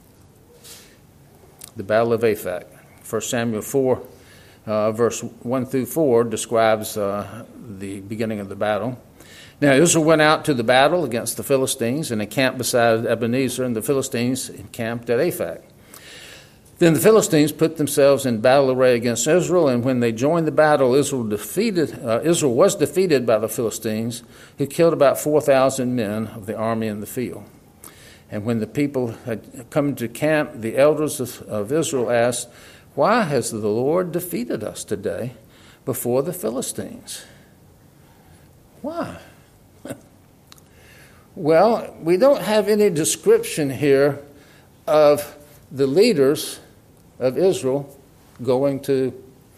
The Battle of Aphek. First Samuel four, uh, verse one through four describes uh, the beginning of the battle. Now Israel went out to the battle against the Philistines and encamped beside Ebenezer, and the Philistines encamped at Aphek. Then the Philistines put themselves in battle array against Israel, and when they joined the battle, Israel defeated. Uh, Israel was defeated by the Philistines, who killed about four thousand men of the army in the field. And when the people had come to camp, the elders of, of Israel asked, "Why has the Lord defeated us today before the Philistines?" Why? Well, we don't have any description here of the leaders of Israel going to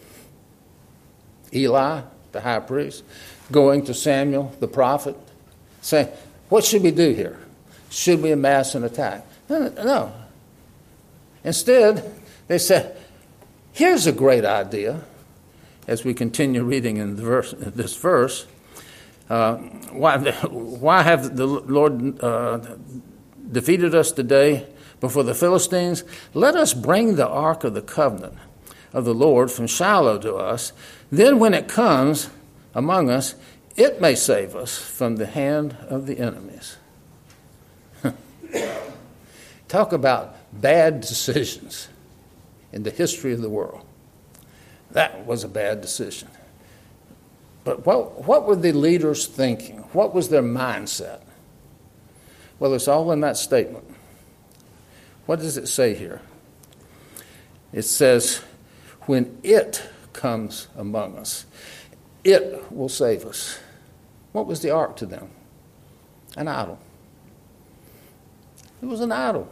Eli, the high priest, going to Samuel, the prophet, saying, "What should we do here? Should we amass an attack?" No. no. Instead, they said, "Here's a great idea." As we continue reading in the verse, this verse, uh, why, why have the Lord uh, defeated us today before the Philistines? Let us bring the ark of the covenant of the Lord from Shiloh to us. Then when it comes among us, it may save us from the hand of the enemies. Talk about bad decisions in the history of the world. That was a bad decision. But what, what were the leaders thinking? What was their mindset? Well, it's all in that statement. What does it say here? It says, when it comes among us, it will save us. What was the ark to them? An idol. It was an idol.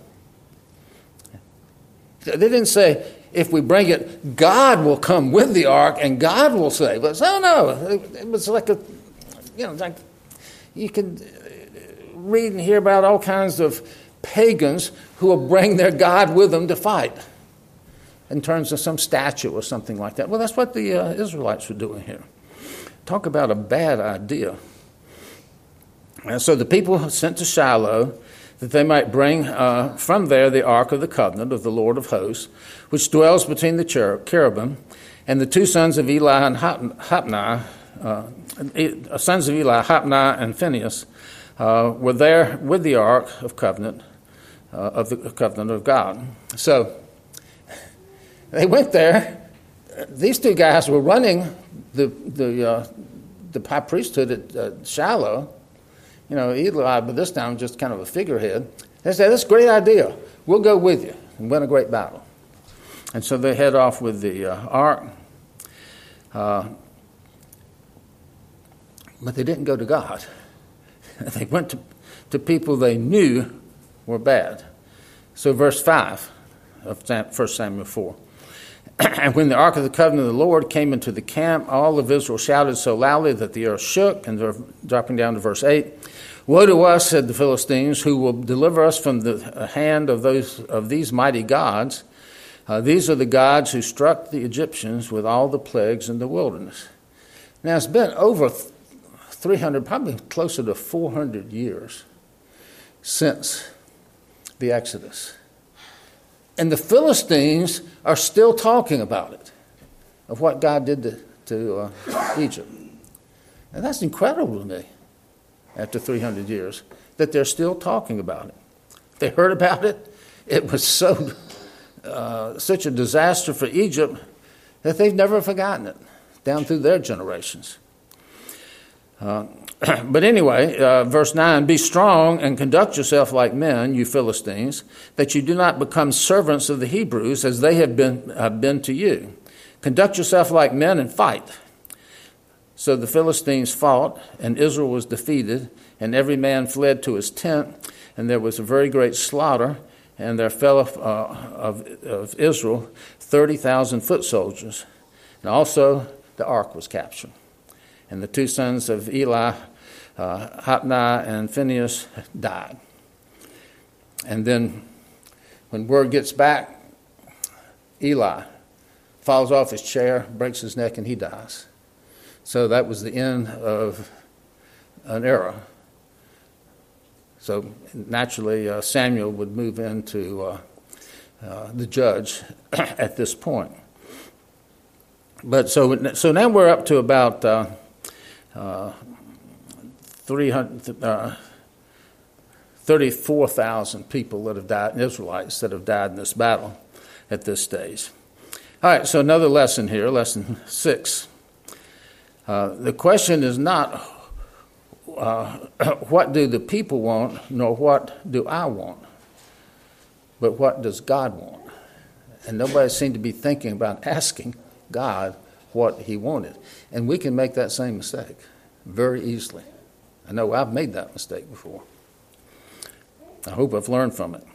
They didn't say, if we bring it, God will come with the ark and God will save us. Oh, no. It was like a, you know, like you can read and hear about all kinds of pagans who will bring their God with them to fight in terms of some statue or something like that. Well, that's what the uh, Israelites were doing here. Talk about a bad idea. And so the people sent to Shiloh that they might bring uh, from there the ark of the covenant of the Lord of hosts, which dwells between the cherubim, and the two sons of Eli and Hophni, uh, sons of Eli, Hophni and Phinehas, uh, were there with the ark of covenant, uh, of the covenant of God. So they went there. These two guys were running the the uh, the high priesthood at uh, Shiloh. You know, Eli, by this time, just kind of a figurehead. They said, "That's a great idea. We'll go with you and win a great battle." And so they head off with the uh, ark. Uh, but they didn't go to God. They went to, to people they knew were bad. So verse five of First Samuel four. And when the ark of the covenant of the Lord came into the camp, all of Israel shouted so loudly that the earth shook. And they're dropping down to verse eight. "Woe to us," said the Philistines, "who will deliver us from the hand of those of these mighty gods? Uh, these are the gods who struck the Egyptians with all the plagues in the wilderness." Now, it's been over three hundred, probably closer to four hundred years since the Exodus. And the Philistines are still talking about it, of what God did to, to uh, Egypt. And that's incredible to me, after three hundred years, that they're still talking about it. They heard about it. It was so uh, such a disaster for Egypt that they've never forgotten it, down through their generations. Uh, but anyway, uh, verse nine, "Be strong and conduct yourself like men, you Philistines, that you do not become servants of the Hebrews as they have been, have been to you. Conduct yourself like men and fight." So the Philistines fought, and Israel was defeated, and every man fled to his tent, and there was a very great slaughter, and there fell uh, of, of Israel thirty thousand foot soldiers. And also the ark was captured. And the two sons of Eli, uh, Hophni and Phinehas, died. And then when word gets back, Eli falls off his chair, breaks his neck, and he dies. So that was the end of an era. So naturally, uh, Samuel would move into uh, uh, the judge at this point. But so so now we're up to about uh, uh, three hundred, uh, thirty-four thousand people that have died, Israelites that have died in this battle. at this stage. All right, so another lesson here, lesson six. Uh, the question is not uh, what do the people want, nor what do I want, but what does God want? And nobody seemed to be thinking about asking God what he wanted. And we can make that same mistake very easily. I know I've made that mistake before. I hope I've learned from it.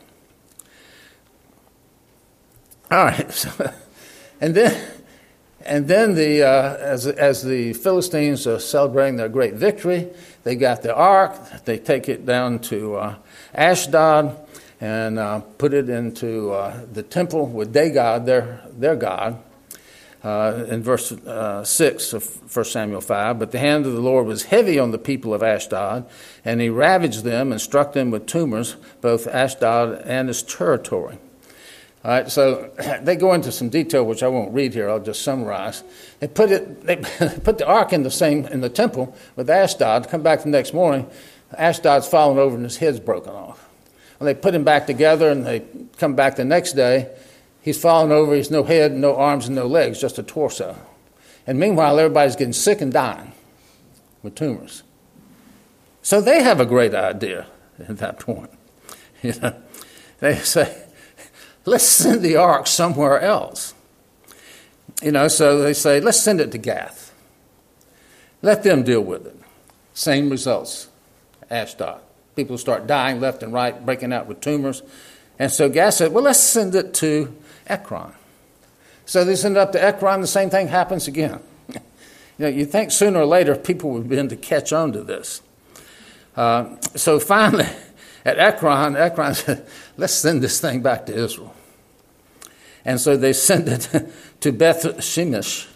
All right, so, and then and then the uh, as as the Philistines are celebrating their great victory, they got the ark. They take it down to uh, Ashdod and uh, put it into uh, the temple with Dagon, their their god. Uh, in verse uh, six of First Samuel five, but the hand of the Lord was heavy on the people of Ashdod, and he ravaged them and struck them with tumors, both Ashdod and its territory. All right, so they go into some detail, which I won't read here. I'll just summarize. They put it. They put the ark in the same in the temple with Ashdod. Come back the next morning, Ashdod's fallen over and his head's broken off. Well, they put him back together, and they come back the next day. He's fallen over. He's no head, no arms, and no legs, just a torso. And meanwhile, everybody's getting sick and dying with tumors. So they have a great idea at that point. You know, they say, let's send the ark somewhere else. You know, so they say, let's send it to Gath. Let them deal with it. Same results. Ashdod. People start dying left and right, breaking out with tumors. And so Gath said, well, let's send it to Ekron. So they send it up to Ekron, the same thing happens again. You know, you think sooner or later people would begin to catch on to this. Uh, so finally, at Ekron, Ekron said, let's send this thing back to Israel. And so they send it to Beth Shemesh,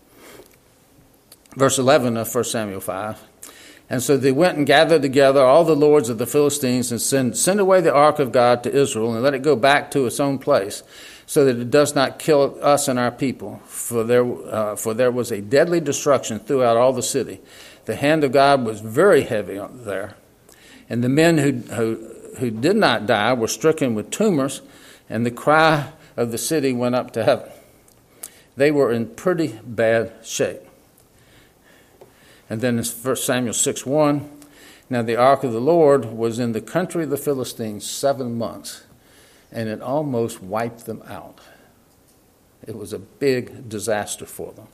verse eleven of First Samuel five. And so they went and gathered together all the lords of the Philistines and send, send away the ark of God to Israel and let it go back to its own place, so that it does not kill us and our people. For there, uh, for there was a deadly destruction throughout all the city. The hand of God was very heavy on there. And the men who, who, who did not die were stricken with tumors, and the cry of the city went up to heaven. They were in pretty bad shape. And then in First Samuel six one, now the ark of the Lord was in the country of the Philistines seven months, and it almost wiped them out. It was a big disaster for them.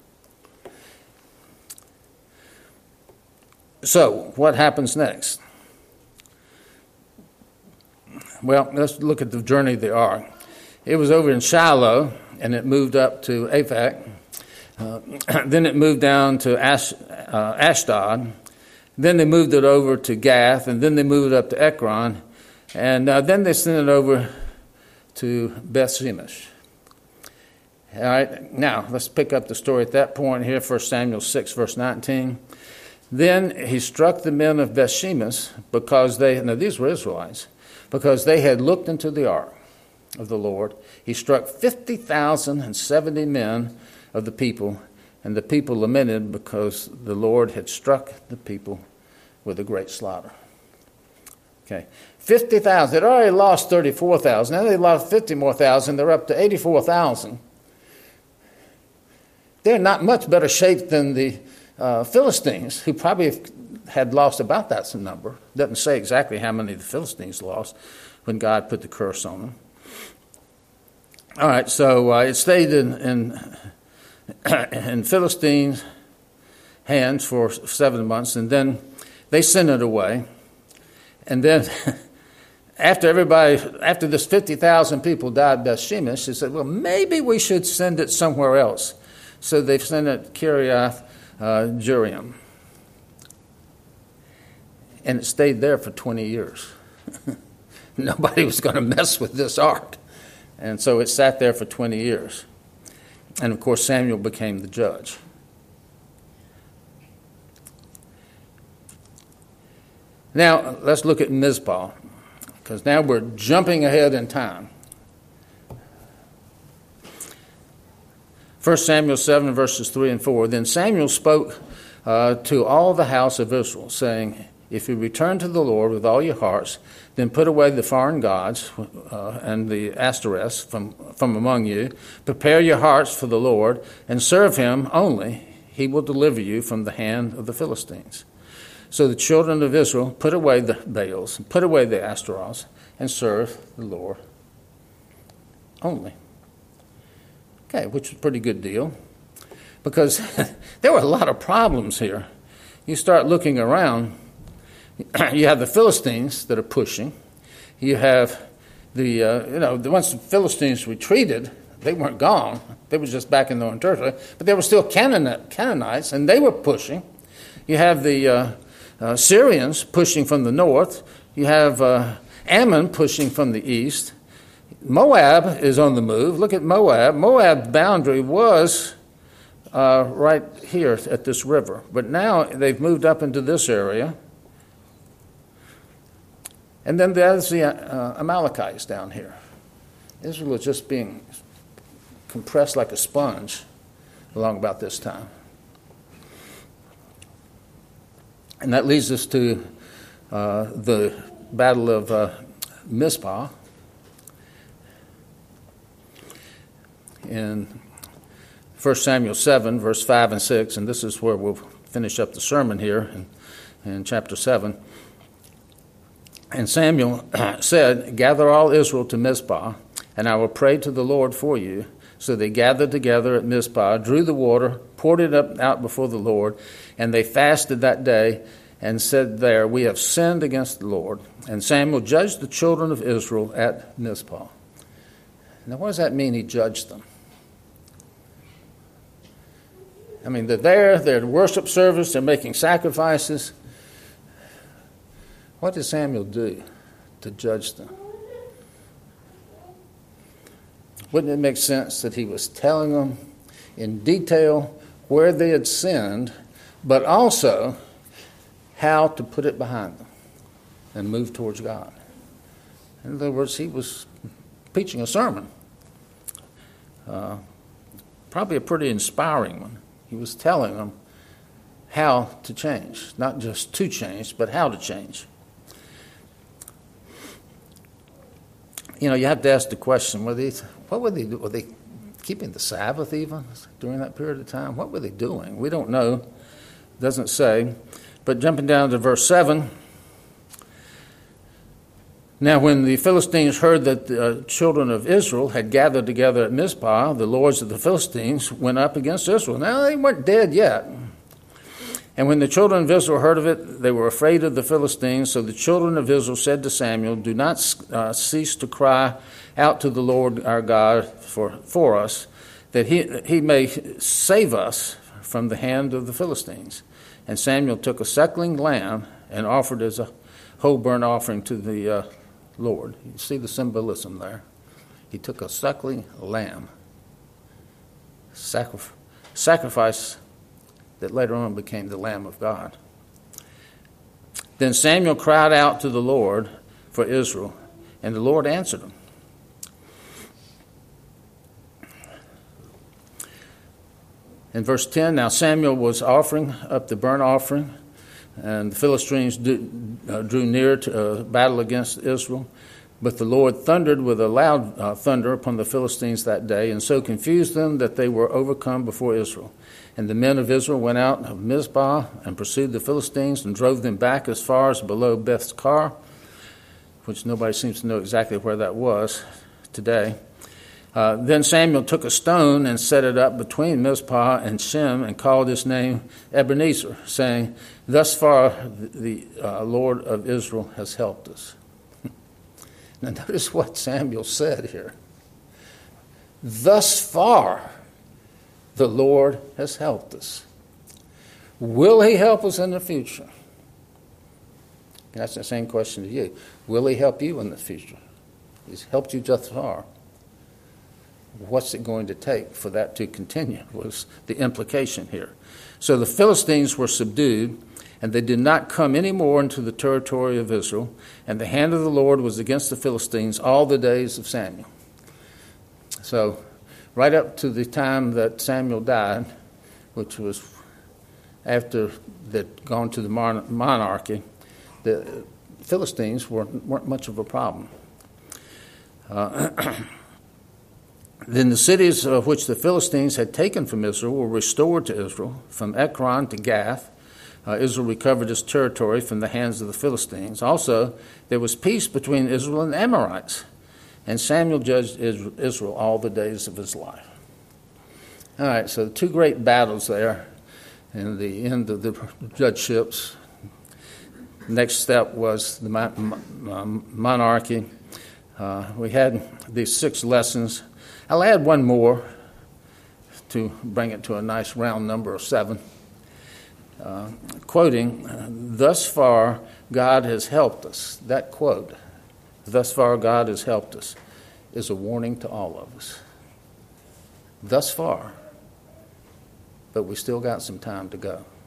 So, what happens next? Well, let's look at the journey of the ark. It was over in Shiloh, and it moved up to Aphek. Uh, then it moved down to Ash, uh, Ashdod. Then they moved it over to Gath, and then they moved it up to Ekron. And uh, then they sent it over to Beth Shemesh. All right, now let's pick up the story at that point here, First Samuel six, verse nineteen. Then he struck the men of Beth Shemesh because they, now these were Israelites, because they had looked into the ark of the Lord. He struck fifty thousand and seventy men of the people, and the people lamented because the Lord had struck the people with a great slaughter. Okay, fifty thousand. They'd already lost thirty-four thousand. Now they lost fifty more thousand. They're up to eighty-four thousand. They're not much better shape than the uh, Philistines, who probably had lost about that number. Doesn't say exactly how many the Philistines lost when God put the curse on them. All right, so uh, it stayed in, in in Philistines' hands for seven months, and then they sent it away. And then after everybody, after this fifty thousand people died, Beth Shemesh, they said, well, maybe we should send it somewhere else. So they sent it to Kiriath uh, Jearim. And it stayed there for twenty years. Nobody was going to mess with this ark. And so it sat there for twenty years. And, of course, Samuel became the judge. Now, let's look at Mizpah, because now we're jumping ahead in time. First Samuel seven, verses three and four. Then Samuel spoke uh, to all the house of Israel, saying, if you return to the Lord with all your hearts, Then put away the foreign gods uh, and the Ashtoreths from, from among you. Prepare your hearts for the Lord, and serve him only. He will deliver you from the hand of the Philistines. So the children of Israel put away the Baals, and put away the Ashtoreths, and serve the Lord only. Okay, which is a pretty good deal, because there were a lot of problems here. You start looking around, you have the Philistines that are pushing. You have the, uh, you know, the once the Philistines retreated, they weren't gone. They were just back in their own territory. But they were still Canaanites, and they were pushing. You have the uh, uh, Syrians pushing from the north. You have uh, Ammon pushing from the east. Moab is on the move. Look at Moab. Moab's boundary was uh, right here at this river. But now they've moved up into this area. And then there's the uh, Amalekites down here. Israel is just being compressed like a sponge along about this time. And that leads us to uh, the Battle of uh, Mizpah. In First Samuel seven, verse five and six, and this is where we'll finish up the sermon here in, in chapter seven. And Samuel said, "Gather all Israel to Mizpah, and I will pray to the Lord for you." So they gathered together at Mizpah, drew the water, poured it up out before the Lord, and they fasted that day and said there, "We have sinned against the Lord." And Samuel judged the children of Israel at Mizpah. Now, what does that mean, he judged them? I mean, they're there, they're at worship service, they're making sacrifices. What did Samuel do to judge them? Wouldn't it make sense that he was telling them in detail where they had sinned, but also how to put it behind them and move towards God? In other words, he was preaching a sermon, uh, probably a pretty inspiring one. He was telling them how to change, not just to change, but how to change. You know, you have to ask the question, were they, what were they doing? Were they keeping the Sabbath even during that period of time? What were they doing? We don't know. It doesn't say. But jumping down to verse seven, now when the Philistines heard that the uh, children of Israel had gathered together at Mizpah, the lords of the Philistines went up against Israel. Now they weren't dead yet. And when the children of Israel heard of it, they were afraid of the Philistines. So the children of Israel said to Samuel, "Do not uh, cease to cry out to the Lord our God for, for us, that he, he may save us from the hand of the Philistines." And Samuel took a suckling lamb and offered as a whole burnt offering to the uh, Lord. You see the symbolism there. He took a suckling lamb, sacrifice, sacrifice that later on became the Lamb of God. Then Samuel cried out to the Lord for Israel, and the Lord answered him. In verse ten, now Samuel was offering up the burnt offering, and the Philistines do, uh, drew near to uh, battle against Israel. But the Lord thundered with a loud uh, thunder upon the Philistines that day, and so confused them that they were overcome before Israel. And the men of Israel went out of Mizpah and pursued the Philistines and drove them back as far as below Beth-Kar, which nobody seems to know exactly where that was today. Uh, then Samuel took a stone and set it up between Mizpah and Shem and called his name Ebenezer, saying, "Thus far the uh, Lord of Israel has helped us." Now notice what Samuel said here. Thus far the Lord has helped us. Will he help us in the future? That's the same question to you. Will he help you in the future? He's helped you thus far. What's it going to take for that to continue was the implication here. So the Philistines were subdued, and they did not come any more into the territory of Israel, and the hand of the Lord was against the Philistines all the days of Samuel. So right up to the time that Samuel died, which was after they'd gone to the monarchy, the Philistines weren't, weren't much of a problem. Uh, then the cities of which the Philistines had taken from Israel were restored to Israel, from Ekron to Gath. Uh, Israel recovered his territory from the hands of the Philistines. Also, there was peace between Israel and the Amorites, and Samuel judged Israel all the days of his life. All right, so two great battles there, and the end of the judgeships. Next step was the monarchy. Uh, we had these six lessons. I'll add one more to bring it to a nice round number of seven. Uh, quoting, "Thus far God has helped us." That quote, "Thus far God has helped us," is a warning to all of us. Thus far, but we still got some time to go.